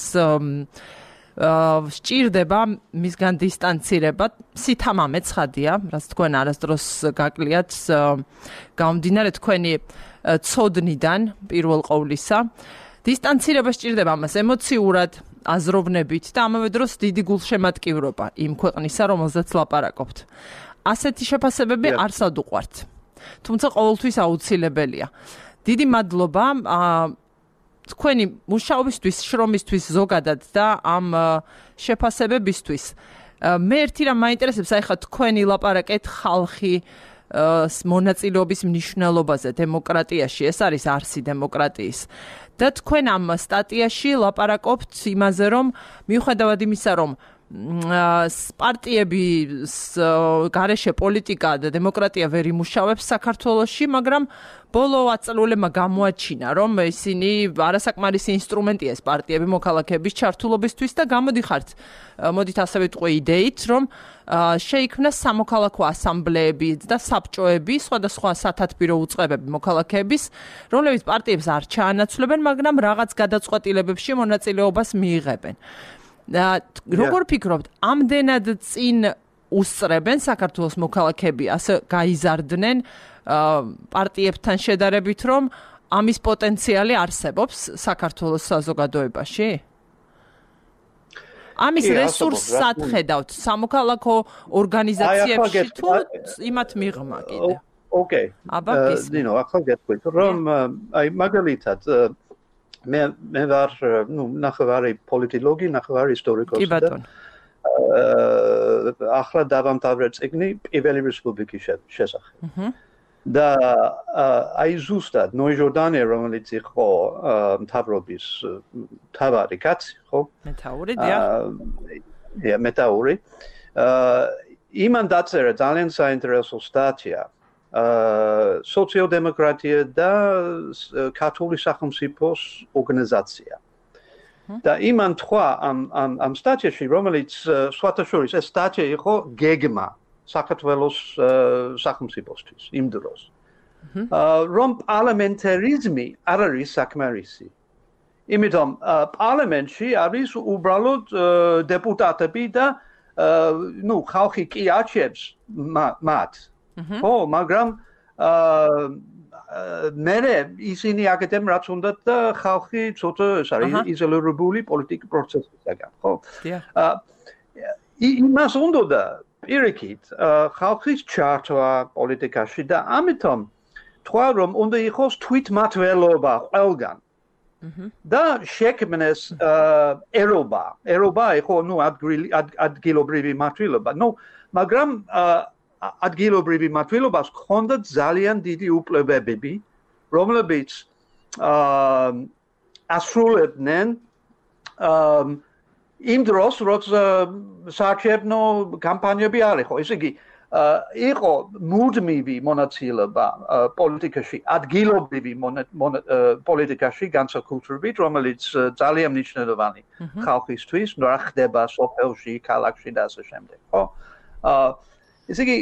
სჭირდება მისგან დისტანცირება, სითამამე ცხადია, რაც თქვენ არასდროს გაკლიათ, გამომდინარე თქვენი ცოდნიდან პირველ ყოვლისა. დისტანცირება სჭირდება მას ემოციურად, აზროვნებით და ამავე დროს დიდი გულშემატკივრობა იმ ქვეყნისა, რომელზეც ლაპარაკობთ. ასეთი შეფასებები არსად უყვართ. თუმცა ყოველთვის აუცილებელია. დიდი მადლობა თქვენი მუშაობისთვის, შრომისთვის ზოგადად და ამ შეფასებებისთვის. მე ერთი რამ მაინტერესებს, აი ხა თქვენი ლაპარაკეთ ხალხი მონაწილეობის მნიშვნელობაზე დემოკრატიაში, ეს არის არსი დემოკრატიის. და თქვენ ამ სტატიაში ლაპარაკობთ იმაზე, რომ მიუხედავად იმისა, რომ პარტიების გარეშე პოლიტიკა და დემოკრატია ვერ იმუშავებს საქართველოში, მაგრამ ბოლო ათწლეულებმა გამოაჩინა, რომ ისინი არასაკმარისი ინსტრუმენტია ეს პარტიები მოქალაქეების ჩართულობისთვის და გამოდიხართ, მოდით ასე ვიტყვი იდეით, რომ შეიქმნა სამოქალაქო ასამბლეები და საბჭოები, სხვადასხვა სათათბირო უწყებები მოქალაქეების, რომლებიც პარტიებს არ ჩაანაცვლებენ, მაგრამ რაღაც გადაწყვეტილებებში მონაწილეობას მიიღებენ. როგორ ფიქრობთ, ამდენად წინ უსწრებენ საქართველოს მოქალაქეები, ასე გაიზარდნენ პარტიებთან შედარებით, რომ ამის პოტენციალი არსებობს საქართველოს საზოგადოებაში? ამის რესურსს ხედავთ სამოქალაქო ორგანიზაციებში თუ იმათ მიღმა კიდე? ოკეი. დინო, ახლა გეტყვით, რომ აი მაგალითად მე ვარ, ნახევარი პოლიტოლოგი, ნახევარი ისტორიკოსი. კი ბატონო. ახლა დავამთავრე წიგნი პირველი რესპუბლიკის შესახებ. და აი ზუსტად ნოე ჟორდანია რომელიც იყო მთავრობის მთავარი კაცი, ხო? მეთაური, მეთაური. იმან დაწერა ძალიან საინტერესო სტატია სოციალ-დემოკრატია და ქართული სახელმწიფოს ორგანიზაცია. და იმან თქვა ამ სტატიაში, რომელიც სხვათა შორის ეს სტატია იყო გეგმა საქართველოს სახელმწიფოსთვის იმ დროს. რომ პარლამენტარიზმი არ არის საკმარისი. იმიტომ პარლამენტში არის უბრალოდ დეპუტატები და ხალხი კი არჩევს მათ. ხო, მაგრამ მერე ისინი აკეთებენ რაც უნდათ და ხალხი ცოტა ეს არის იზოლირებული პოლიტიკური პროცესისგან, ხო? იმას უნდა პირიქით ხალხის ჩართვა პოლიტიკაში და ამიტომ თქვა რომ უნდა იყოს თვითმმართველობა ყველგან. და შექმნეს ერობა იყო ადგილობრივი მმართველობა. მაგრამ ადგილობრივი მმართველობას ჰქონდა ძალიან დიდი უფლებები, რომლებიც ასრულებდნენ იმ დროს, როცა საარჩევნო კამპანიები არ იყო. ესე იგი, იყო მუდმივი მონაწილეობა პოლიტიკაში, ადგილობრივი პოლიტიკაში განსაკუთრებით, რომელიც ძალიან მნიშვნელოვანი ხალხისთვის, რა ხდება სოფელში, ქალაქში და ასე შემდეგ. ხო? ესე იგი,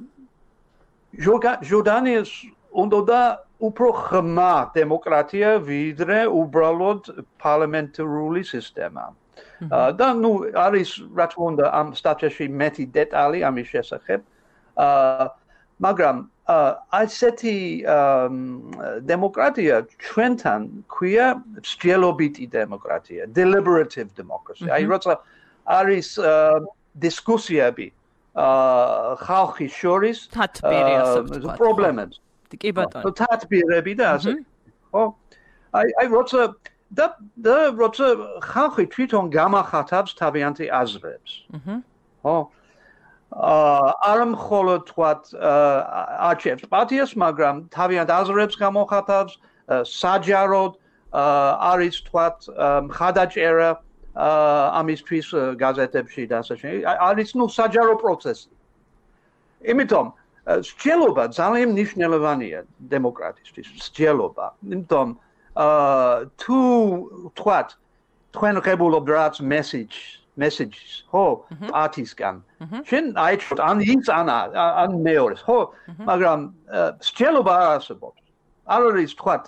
ჟორდანიას უნდა უფრო ხმა დემოკრატია, ვიდრე უბრალოდ პარლამენტარული სისტემა. და არის რა თქმა უნდა ამ სტატიაში მეტი დეტალი ამის შესახებ. მაგრამ ასეთი დემოკრატია ჩვენთან ქვია მსჯელობითი დემოკრატია, deliberative democracy. აი როცა არის დისკუსიები ხალხის შორის პრობლემებს. კი ბატონო. თათბირები და ასე. ხო? აი როცა და როცა ხალხი თვითონ გამახატავს თავიანთი აზრებს. ხო? არ მხოლოდ თქვათ არჩევს პარტიას, მაგრამ თავიანთ აზრებს გამოხატავს, საჯაროდ არის თქვათ მხარდაჭერა ამისთვის გაზეთებში და ასე შემდეგ. არის საჯარო პროცესი. იმიტომ მსჯელობა ძალიან მნიშვნელოვანია დემოკრატისთვის, მსჯელობა. იმიტომ თუ თქვათ თქვენ ღებულობთ რაც messages, ხო, პარტიისგან. შენ აიჭროთ ან ის ან მეორეს, ხო? მაგრამ მსჯელობა არ არსებობს. არ არის თქვათ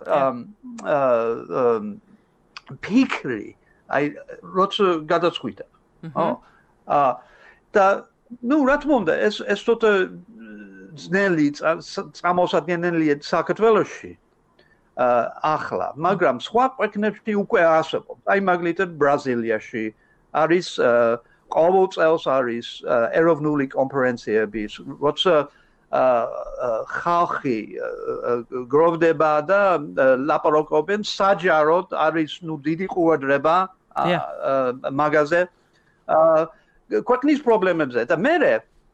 ფიქრი, აი როცა გადაწყვიტებ. ხო? და რა თქმა უნდა, ეს ცოტა ძნელი წარმოსადგენელია საქართველოში. ახლა, მაგრამ სხვა ქვეყნებში უკვე არსებობს. აი მაგალითად ბრაზილიაში არის ყოველ წელს არის ეროვნული კონფერენციები, როცა ხალხი გროვდება და ლაპარაკობენ საჯაროდ არის დიდი ყურადღება მაგაზე ქვეყნის პრობლემებზე და მერე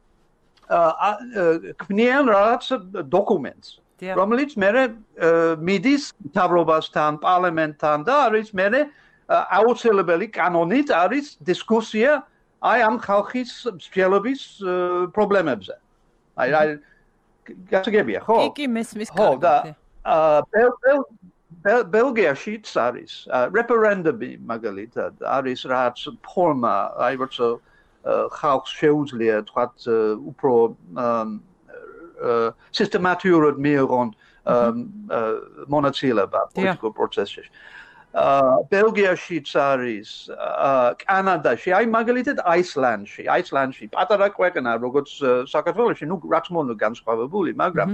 ქმნიან რაღაც დოკუმენტს რომელიც მერე მიდის მთავრობასთან, პარლამენტთან და არის მერე აუცილებელი კანონით არის დისკუსია აი ამ ხალხის მსჯელობის პრობლემებზე. აი გასაგებია, ხო? კი, მესმის კარგად. და ბელგიაშიც არის რეფერენდუმი მაგალითად არის რაც ფორმა აი როცა ხალხს შეუძლია თქვათ უფრო სისტემატურად მიიღონ მონაწილეობა პოლიტიკურ პროცესში. ბელგიაშიც არის კანადაში, აი მაგალითად აისლანდში, პატარა ქვეყანა როგორც საქართველოში, რა თქმა უნდა განსხვავებული, მაგრამ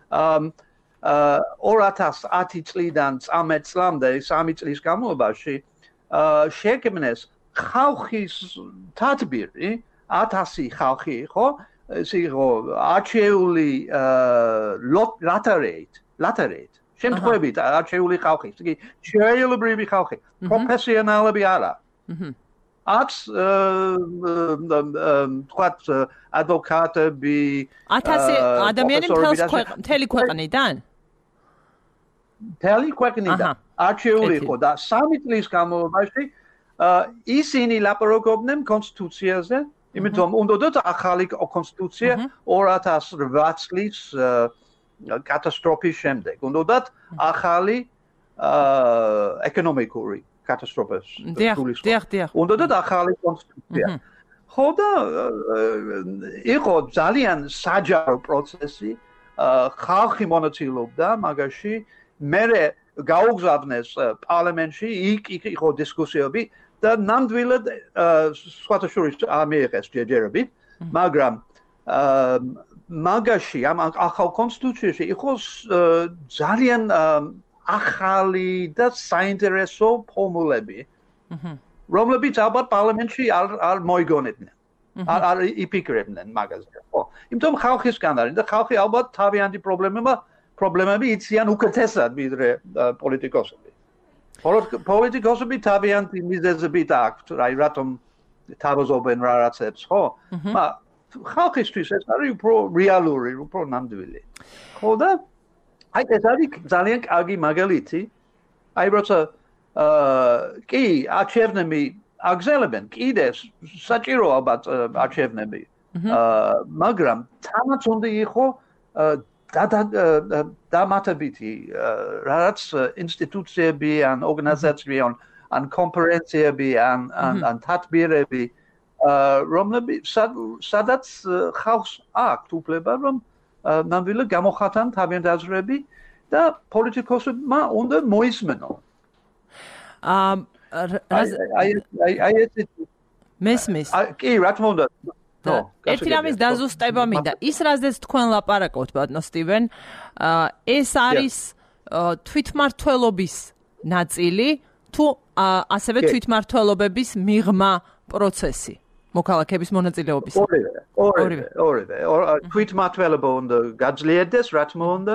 2010 წლიდან 13 წლამდე, 3 წლის განმავლობაში შექმნეს ხალხის თათბირი, 1000 ხალხი იყო, ეს იყო არჩეული ლატერეით. შემთხვევით არჩეული ხალხი, იგი შეეულებრივი ხალხი, პროფესიონალები არა. არც თქვათ ადვოკატები 1000 ადამიანი მთელი ქვეყნიდან? მთელი ქვეყნიდან არჩეული იყო და 3 წლის განმავლობაში ისინი ლაპარაკობდნენ კონსტიტუციაზე, იმიტომ უნდათ ახალი კონსტიტუცია 2008 წლის კატასტროფის შემდეგ. უნდათ ახალი ეკონომიკური კატასტროფას. დიახ. უნდათ ახალი კონსტიტუცია. ხო და იყო ძალიან საჯარო პროცესი, ხალხი მონაწილეობდა მაგაში, მერე გაუგზავნეს პარლამენტში, იქ იყო დისკუსიები და ნამდვილად სხვათა შორის ამიიღეს ჯერჯერობით, მაგრამ მაგაში ამ ახალ კონსტიტუციაში იყო ძალიან ახალი და საინტერესო ფორმულები, რომლებიც ალბათ პარლამენტში არ მოიგონებდნენ, არ იფიქრებდნენ მაგაზე. ხო, იმიტომ ხალხისგან არის და ხალხი ალბათ თავიანთი პრობლემები იციან უკეთესად ვიდრე პოლიტიკოსები. პოლიტიკოსები თავიანთი მიზეზებით აქვთ, რატომ თავაზობენ რაღაცებს, ხო? ხალხისთვის ეს არის უფრო რეალური, უფრო ნამდვილი. ხო და აი ეს არის ძალიან კარგი მაგალითი. აი როცა კი არჩევნები აგზელებენ, კიდევ საჭირო ალბათ არჩევნები. მაგრამ თამაც უნდა იყო დამატებითი რაღაც ინსტიტუციები ან ორგანიზაციები ან კონფერენციები ან თათბირები რომლებიც სადაც ხალხს აქვთ უფლება რომ ნამდვილად გამოხატან თავიანთი აზრები და პოლიტიკოსებმა უნდა მოისმენონ. მესმის. კი, რა თქმა უნდა. ერთი რამის დაზუსტება მინდა. ის რაზეც თქვენ ლაპარაკობთ, ბატონო სტივენ, ეს არის თვითმმართველობის ნაწილი თუ ასევე თვითმმართველობების მიღმა პროცესი მოქალაქეების მონაწილეობის? ორივე. თვითმმართველობა უნდა გაძლიერდეს, რა თქმა უნდა.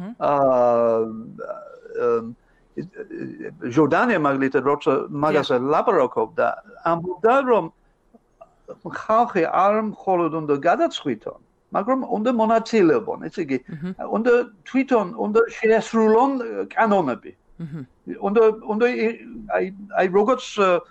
ჟორდანია მაგალითად როცა მაგაზე ლაპარაკობდა, ამბობდა რომ ხალხი არ მხოლოდ უნდა გადაწყვიტონ, მაგრამ უნდა მონაწილეობონ, έτσι იგი, უნდა თვითონ უნდა შეასრულონ კანონები. უნდა აი როგორც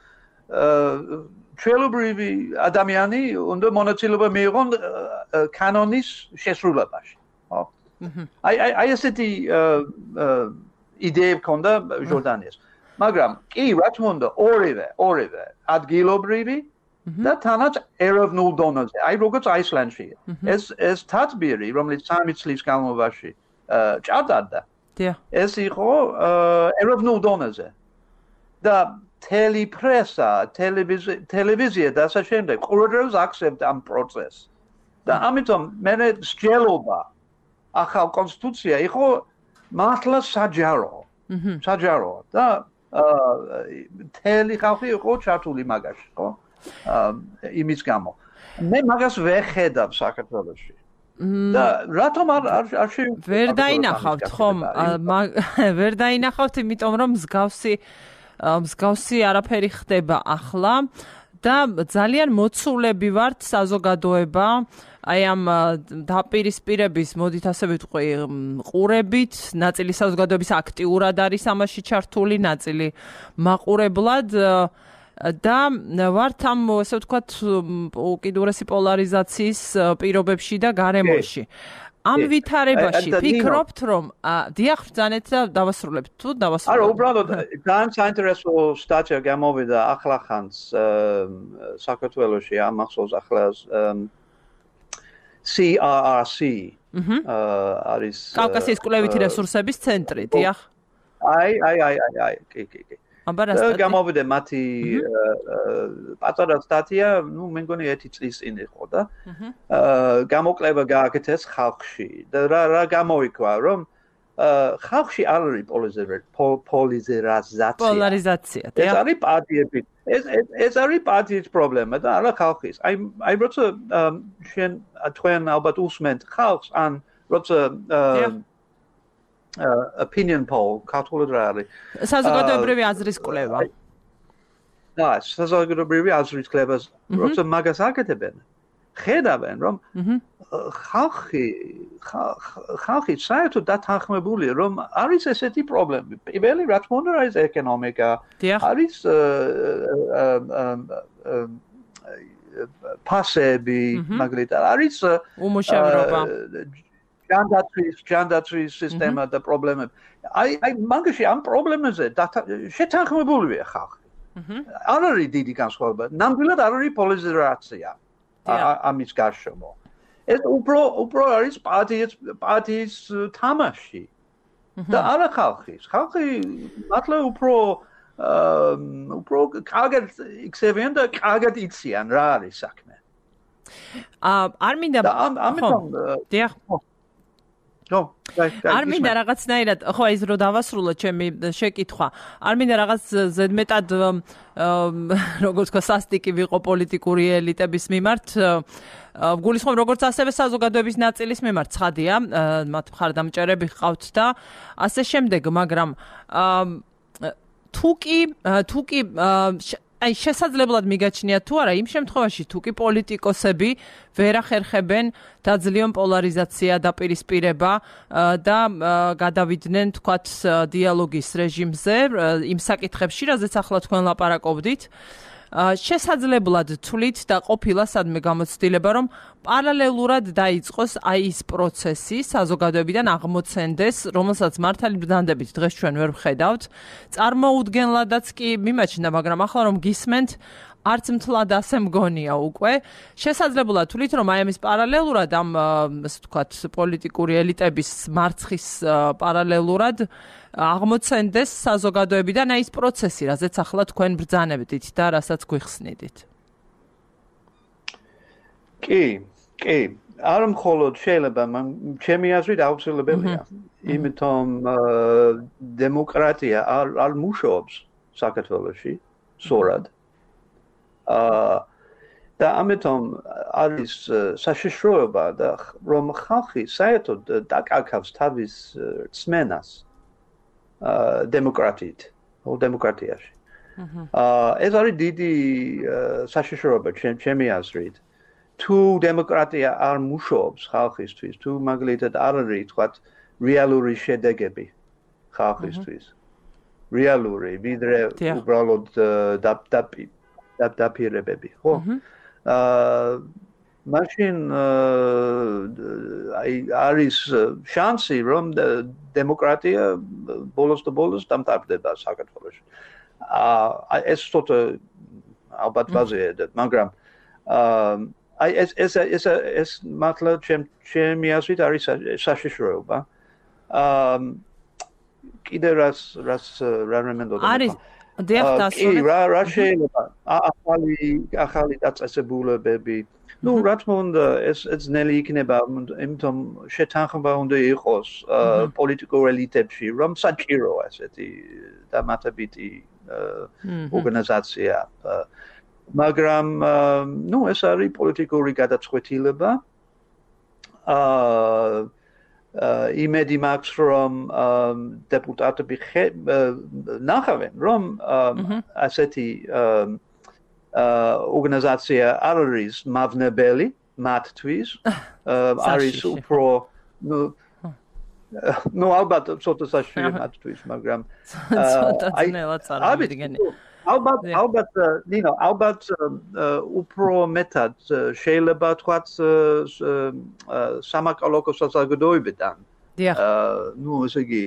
ჩვეულებრივი ადამიანი უნდა მონაწილეობა მიიღონ კანონის შესრულებაში. ხო? აი ესეთი იდეა ქონდა ჟორდანიას. მაგრამ კი, რა თქმა უნდა, ორივე ადგილობრივი და თანაც ეროვნულ დონეზე, აი როგორც აისლანდში. ეს თათბირი, რომელიც 3 წლის განმავლობაში ჭარბდა, ეს იყო ეროვნულ დონეზე. და ტელეპრესა, ტელევიზია და ასე შემდეგ ყურადღებას აქცევდა ამ პროცესს. და ამიტომ მე მსჯელობა ახალ კონსტიტუცია იყო მართლა საჯარო. საჯარო და თელი ხალხი იყო ჩართული მაგაში, ხო? იმის გამო. მე მაგას ვერ ხედავ საქართველოში. და რატომ არ ვერ დაინახავთ ხომ? ვერ დაინახავთ, იმიტომ რომ მსგავსი არაფერი ხდება ახლა და ძალიან მოცულები ვართ საზოგადოება აი ამ დაპირისპირების, მოდით ასე ვიტყვი, ყურებით, ნაწილი საზოგადოების აქტიურად არის ამაში ჩართული, ნაწილი მაყურებლად და ვართ ამ ასე ვთქვათ უკიდურესი პოლარიზაციის პირობებში და გარემოში. ამ ვითარებაში ფიქრობთ რომ დიახ ბრძანეთ და დავასრულებთ თუ დავასრულებთ? არა, უბრალოდ ძალიან საინტერესო სტატია გამოვიდა ახლახანს საქართველოში ამ ახსოვს ახლა CRRC არის კავკასიის კვლევითი რესურსების ცენტრი, დიახ. აი, კი. გამოვიდა მათი პატარა სტატია, მე მგონი 1 წლის წინ იყო და გამოკლება გააკეთეს ხალხში და რა გამოიქვა რომ ხალხში არ არის პოლარიზაცია. ეს არის პარტიების ეს არის პარტიის პრობლემა და არა ხალხის. აი როცა თქვენ ალბათ უსმენთ ხალხს ან როცა opinion poll, ქართულად რა არის? საზოგადოებრივი აზრის კვლევა. საზოგადოებრივი აზრის კლებას როცა მაგას აკეთებენ ხედავენ რომ ხალხი საერთოდ დათანხმებულია რომ არის ესეთი პრობლემები პირველი რაც უნდა არის ეკონომიკა არის ფასები მაგალითად არის უმუშევრობა ჯანდაცვის სისტემა და პრობლემები აი მაგაში ამ პრობლემებზე შეთანხმებულია ხალხი არ არის დიდი განსხვავება ნამდვილად არ არის პოლარიზაცია ამის გარშემო ეს უფრო არის პარტიის თამაში და არა ხალხი მართლა უფრო კარგად იქცევიან და კარგად იციან რა არის საქმე არ მინდა ამიტომ დიახ არ მინდა რაღაცნაირად ხო ის რო დავასრულოთ ჩემი შეკითხვა არ მინდა რაღაც ზედმეტად როგორც თქვა სასტიკი ვიყო პოლიტიკური ელიტების მიმართ გულისხმობ როგორც ასევე საზოგადოების ნაწილის მიმართ ცხადია მათ მხარდამჭერები ჰყავთ და ასე შემდეგ მაგრამ თუკი აი შესაძლებლად მიგაჩნიათ თუ არა იმ შემთხვევაში თუკი პოლიტიკოსები ვერ ახერხებენ დაძლიონ პოლარიზაცია დაპირისპირება და გადავიდნენ თქვათ დიალოგის რეჟიმზე იმ საკითხებში რაზეც ახლა თქვენ ლაპარაკობდით შესაძლებლად თვლით და ყოფილა სადმე გამოცდილება რომ პარალელურად დაიწყოს აი ის პროცესი საზოგადოებიდან აღმოცენდეს რომელსაც მართალი ბრძანდებით დღეს ჩვენ ვერ ვხედავთ წარმოუდგენლადაც კი მიმაჩნდა მაგრამ ახლა რომ გისმენთ არც მთლად ასე მგონია უკვე შესაძლებლად თვლით რომ აი ამის პარალელურად ამ ასე ვთქვათ პოლიტიკური ელიტების მარცხის პარალელურად აღმოცენდეს საზოგადოებიდან აი ეს პროცესი რაზეც ახლა თქვენ ბრძანებდით და რასაც გვიხსნიდით კი არ მხოლოდ შეიძლება ჩემი აზრით აუცილებელია იმიტომ დემოკრატია არ მუშაობს საქართველოში სწორად და ამიტომ არის საშიშროება და რომ ხალხი საერთოდ დაკარგავს თავის რწმენას დემოკრატიაში ეს არის დიდი საშიშროება ჩემი აზრით თუ დემოკრატია არ მუშაობს ხალხისთვის თუ მაგალითად არ არის თქვათ რეალური შედეგები ხალხისთვის რეალური ვიდრე უბრალოდ დაპირებები ხო მაშინ არის შანსი რომ დემოკრატია ბოლოს დამტარდება საქართველოში ეს ცოტა ალბათ ვაზრია მაგრამ ეს მართლა ჩემი აზრით არის საშიშროება კიდე რა რამენდოდა არის დიახ დასრულე რა შეიძლება ახალი დაწესებულებები ну რა თქმა უნდა ეს ძნელი იქნება იმიტომ შეთანხმება უნდა იყოს პოლიტიკურ ელიტებში რომ საჭიროა ესეთი დამატებითი ორგანიზაცია მაგრამ ну ეს არის პოლიტიკური გადაწყვეტილება იმედი მაქვს რომ დეპუტატები ნახავენ რომ ასეთი ორგანიზაცია არ არის მავნებელი მათთვის არის უფრო ну ალბათ ცოტა საშიში მათთვის მაგრამ ცოტა ძნელად წარმოვიდგენია ალბათ ნინო ალბათ უფრო მეტად შეიძლება თქვათ სამაკალოკო საზოგადოებიდან ну ესე იგი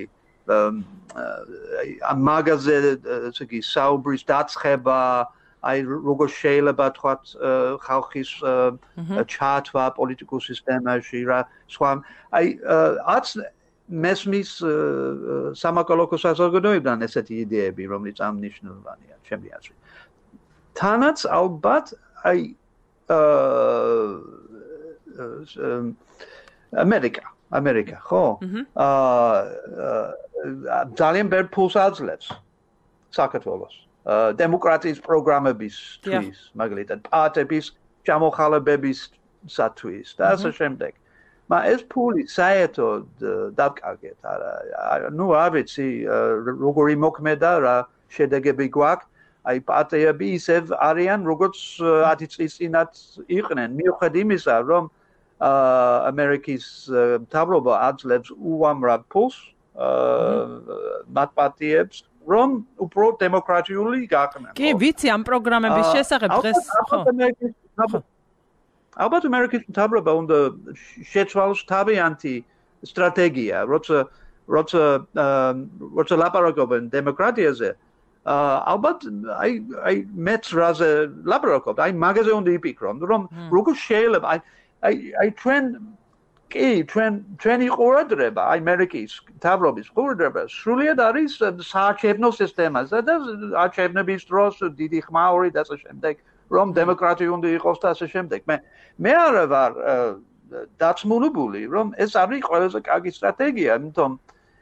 ამ მაგაზე ესე იგი საუბრის დაწყება აი როგორ შეიძლება თქვათ ხალხის ჩართვა პოლიტიკურ სისტემაში რა სხვა აი არც მესმის სამაკალოკო საზოგადოებიდან ესეთი იდეები რომელიც ამნიშნულოვანია ჩემი აზრით თანაც ალბათ აი ამერიკა ხო ძალიან ბევრ ფულს აძლევს საქართველოს დემოკრატიის პროგრამებისთვის მაგალითად პარტიების ჩამოყალიბებისათვის და ასე შემდეგ მაგრამ ეს ფული საერთოდ დაკარგეთ არა ნუ არ ვიცი როგორი მოქმედა რა შედეგები გვაქვს აი პარტიები ისევ არიან როგორც 10 წლის წინათ იყვნენ მიუხედავად იმისა რომ ამერიკის მთავრობა აძლევს უამრავ ფულს მათ პარტიებს რომ უფრო დემოკრატიული გახდნენ. კი, ვიცი ამ პროგრამების შესახებ დღეს ალბათ ამერიკის მთავრობა უნდა შეცვალოს თავიანთი სტრატეგია, როცა ლაპარაკობენ დემოკრატიაზე, ალბათ აი მეც რაზე ლაპარაკობ, აი მაგაზე უნდა იფიქრონ, რომ როგორ შეიძლება აი ჩვენი ყურადღება, აი ამერიკის მთავრობის ყურადღება სრულიად არის საარჩევნო სისტემაზე და არჩევნების დროს დიდი ხმაური და ასე შემდეგ. რომ დემოკრატია უნდა იყოს და ასე შემდეგ. მე არ ვარ დაცმულებული, რომ ეს არის ყველაზე კარგი სტრატეგია, იმიტომ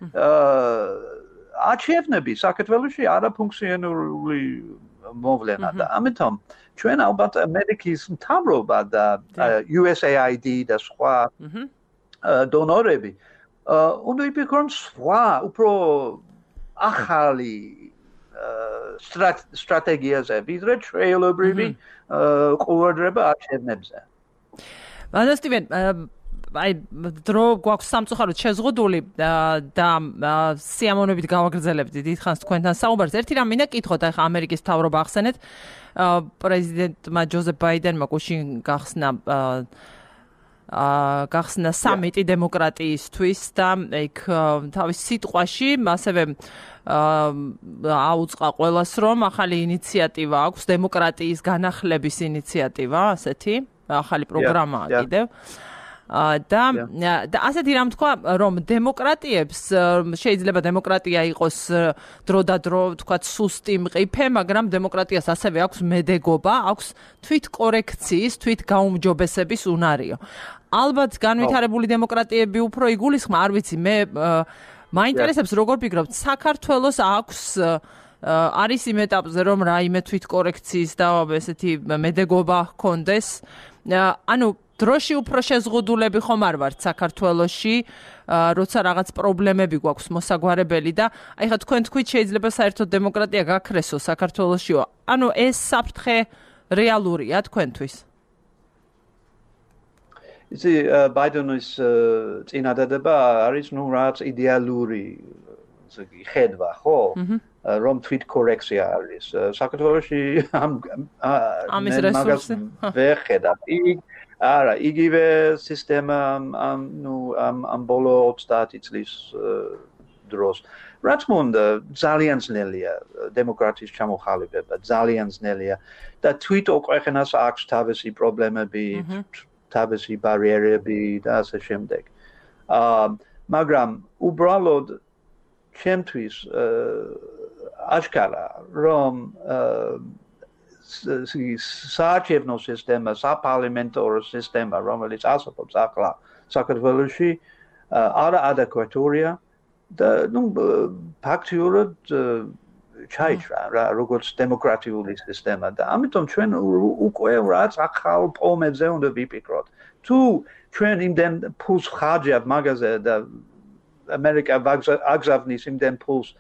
არჩევნები საქართველოში არაფუნქციონალური მოვლენა და ამიტომ ჩვენ ალბათ ამერიკის მთავრობა და USAID და სხვა დონორები უნდა იფიქრონ სხვა უფრო ახალი სტრატეგიაზე ვიდრე ჩვეულებრივი ყურადღება არჩევნებზე. Სტივენ, აი დრო გვაქვს სამწუხაროდ შეზღუდული და სიამოვნებით გავაგრძელებთ დიდხანს თქვენთან საუბარს. ერთი რამ მინდა კითხოთ, აი ამერიკის მთავრობა ახსენეთ, პრეზიდენტმა ჯოზეფ ბაიდენმა გუშინ გახსნა სამიტი დემოკრატიისთვის და იქ თავის სიტყვაში ასევე აუწყა ყველას რომ ახალი ინიციატივა აქვს დემოკრატიის განახლების ინიციატივა ასეთი ახალი პროგრამაა კიდევ და ასეთი რამ თქვა რომ დემოკრატიებს შეიძლება დემოკრატია იყოს დრო და დრო თქვა სუსტი მყიფე მაგრამ დემოკრატიას ასევე აქვს მედეგობა აქვს თვითკორექციის თვითგაუმჯობესების უნარიო ალბათ განვითარებული დემოკრატიები უფრო იგულისხმა არ ვიცი მე მაინტერესებს როგორ ფიქრობთ საქართველოს აქვს არის იმ ეტაპზე რომ რაიმე თვითკორექციის და ესეთი მედეგობა ჰქონდეს ანუ დროში უფრო შეზღუდულები ხომ არ ვართ საქართველოში როცა რაღაც პრობლემები გვაქვს მოსაგვარებელი და აი ხა თქვენ თქვით შეიძლება საერთოდ დემოკრატია გაქრესო საქართველოშიო ანუ ეს საფრთხე რეალურია თქვენთვის ისი ბაიდენის წინადადება არის ნუ რაღაც იდეალური ხედვა ხო რომ თვითკორექცია არის საქართველოში ამის რესურსი ვეხედავ არა იგივე სისტემა ამ ბოლო 30 წლის დროს რაც მონდა ძალიან ძნელია დემოკრატიის ჩამოყალიბება ძალიან ძნელია და თვითოყრეხენას აქვს თავისი პრობლემები თავისი ბარიერები და ასე შემდეგ მაგრამ უბრალოდ ჩემთვის აშკარა რომ საარჩევნო სისტემა, საპარლამენტო სისტემა, რომელიც არსებობს ახლა საქართველოში, არა ადეკვატურია და ნუ ფაქტიურად ჩაიჭრა როგორც დემოკრატიული სისტემა და ამიტომ ჩვენ უკვე რაც ახალ პომებზე უნდა ვიფიქროთ. თუ ჩვენ იმდენ ფულს ხარჯავთ მაგაზე და ამერიკა აგზავნის იმდენ ფულს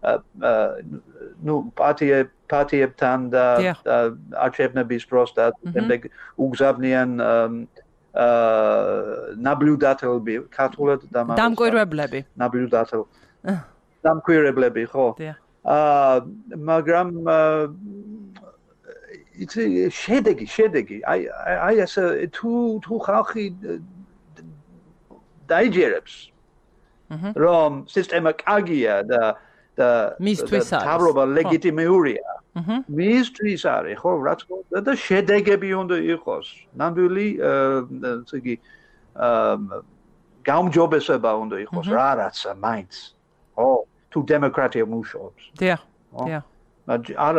ნუ პარტიებთან და არჩევნების დროს და შემდეგ უგზავნიან ნაბლიუდატელები ქართულად დამკვირვებლები დამკვირვებლები ხო მაგრამ იცი შედეგი აი ეს თუ ხალხი დაიჯერებს რომ სისტემა კარგია და მისთვის თავრობა ლეგიტიმურია მისთვის არის ხო რაც და შედეგები უნდა იყოს ნამდვილი ისე გაუმჯობესება უნდა იყოს რა რაცა მაინც ხო თუ დემოკრატია მუშაობს დიახ არა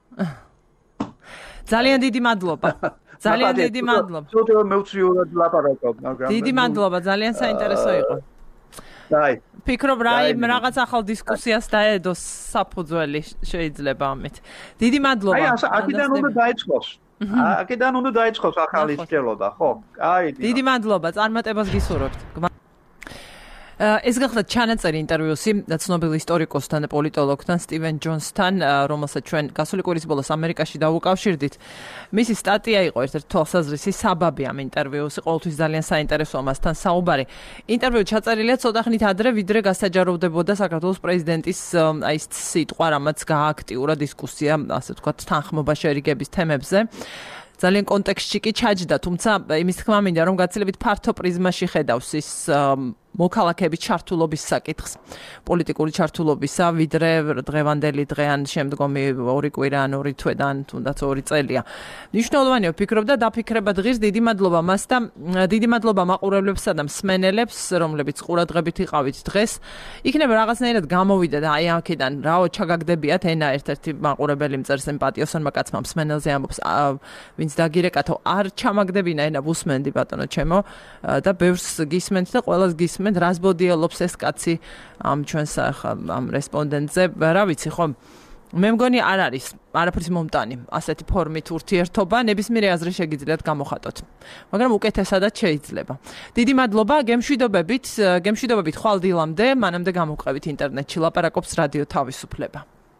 ძალიან დიდი მადლობა ძალიან დიდი მადლობა ცოტა მეუციურად ლაპარაკობ მაგრამ დიდი მადლობა ძალიან საინტერესო იყო დაი ფიქრობ რაღაც ახალ დისკუსიას დაედოს საფუძველი შეიძლება ამით დიდი მადლობა აი აქედან უნდა დაიწყოს აქედან უნდა დაიწყოს ახალი სჯელობა ხო აი დიდი მადლობა წარმატებას გისურვებთ ეს გახლავთ ჩანაწერი ინტერვიუსი ცნობილ ისტორიკოსთან და პოლიტოლოგთან სტივენ ჯონსთან, რომელსაც ჩვენ გასული კვირის ბოლოს ამერიკაში დავუკავშირდით. მისი სტატია იყო ერთ-ერთი თვალსაზრისი საბაბი ამ ინტერვიუსი, ყოველთვის ძალიან საინტერესოა მასთან საუბარი. ინტერვიუ ჩაწერილია ცოტა ხნით ადრე, ვიდრე გასაჯაროვდებოდა საქართველოს პრეზიდენტის აი ეს სიტყვა, რამაც გააქტიურა დისკუსია, ასე ვთქვათ, თანხმობა შერიგების თემებზე. ძალიან კონტექსტში კი ჩაჯდა, თუმცა იმის თქმა მინდა, რომ გაცილებით ფართო პრიზმაში ხედავს ის მოქალაქეების ჩართულობის საკითხს, პოლიტიკური ჩართულობისა, ვიდრე დღევანდელი დღე ან შემდგომი 2 კვირა ან 2 თვე და თუნდაც 2 წელია. მნიშვნელოვანია ვფიქრობ და დაფიქრება დღის დიდი მადლობა მას და დიდი მადლობა მაყურებლებსა და მსმენელებს, რომლებიც ყურადღებით იყავით დღეს. იქნება რაღაცნაირად გამოვიდა და აი აქედან რაო ჩაგაგდებიათ ენა ერთ-ერთი მაყურებელი მწერს ემპათიოსანმა კაცმა მსმენელზე ამბობს, ვინც დაგირეკათო არ ჩამაგდებინა ენა ვუსმენდი ბატონო ჩემო და ბევრს გისმენთ და ყველას გისმენთ. რას ბოდიელობს ეს კაცი ამ ჩვენს ამ რესპონდენტზე, რა ვიცი ხო? მე მგონი არ არის არაფრის მომტანი ასეთი ფორმით ურთიერთობა, ნებისმიერი აზრი შეგიძლიათ გამოხატოთ. მაგრამ უკეთესადაც შეიძლება. დიდი მადლობა, გემშვიდობებით ხვალ დილამდე, მანამდე გამოვყევით ინტერნეტში, ლაპარაკობს რადიო თავისუფლება.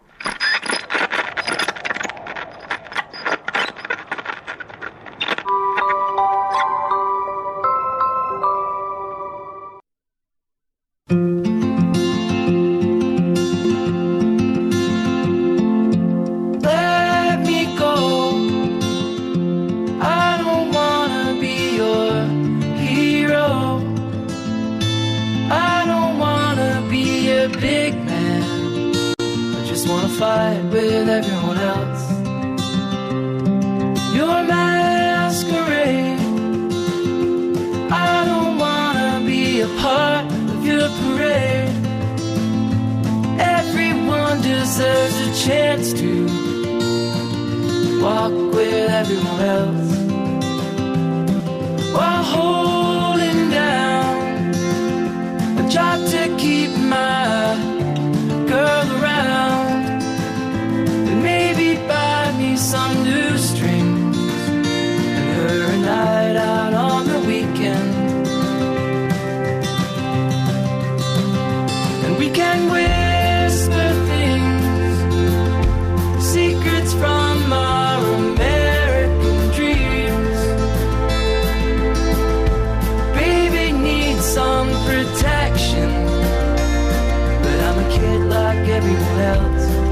Fight with everyone else. Your masquerade. I don't wanna be a part of your parade. Everyone deserves a chance to walk with everyone else while holding down a job to keep my girl around. Maybe buy me some new strings and her a night out on the weekend. And we can whisper things, secrets from our American dreams. Baby needs some protection, but I'm a kid like everyone else.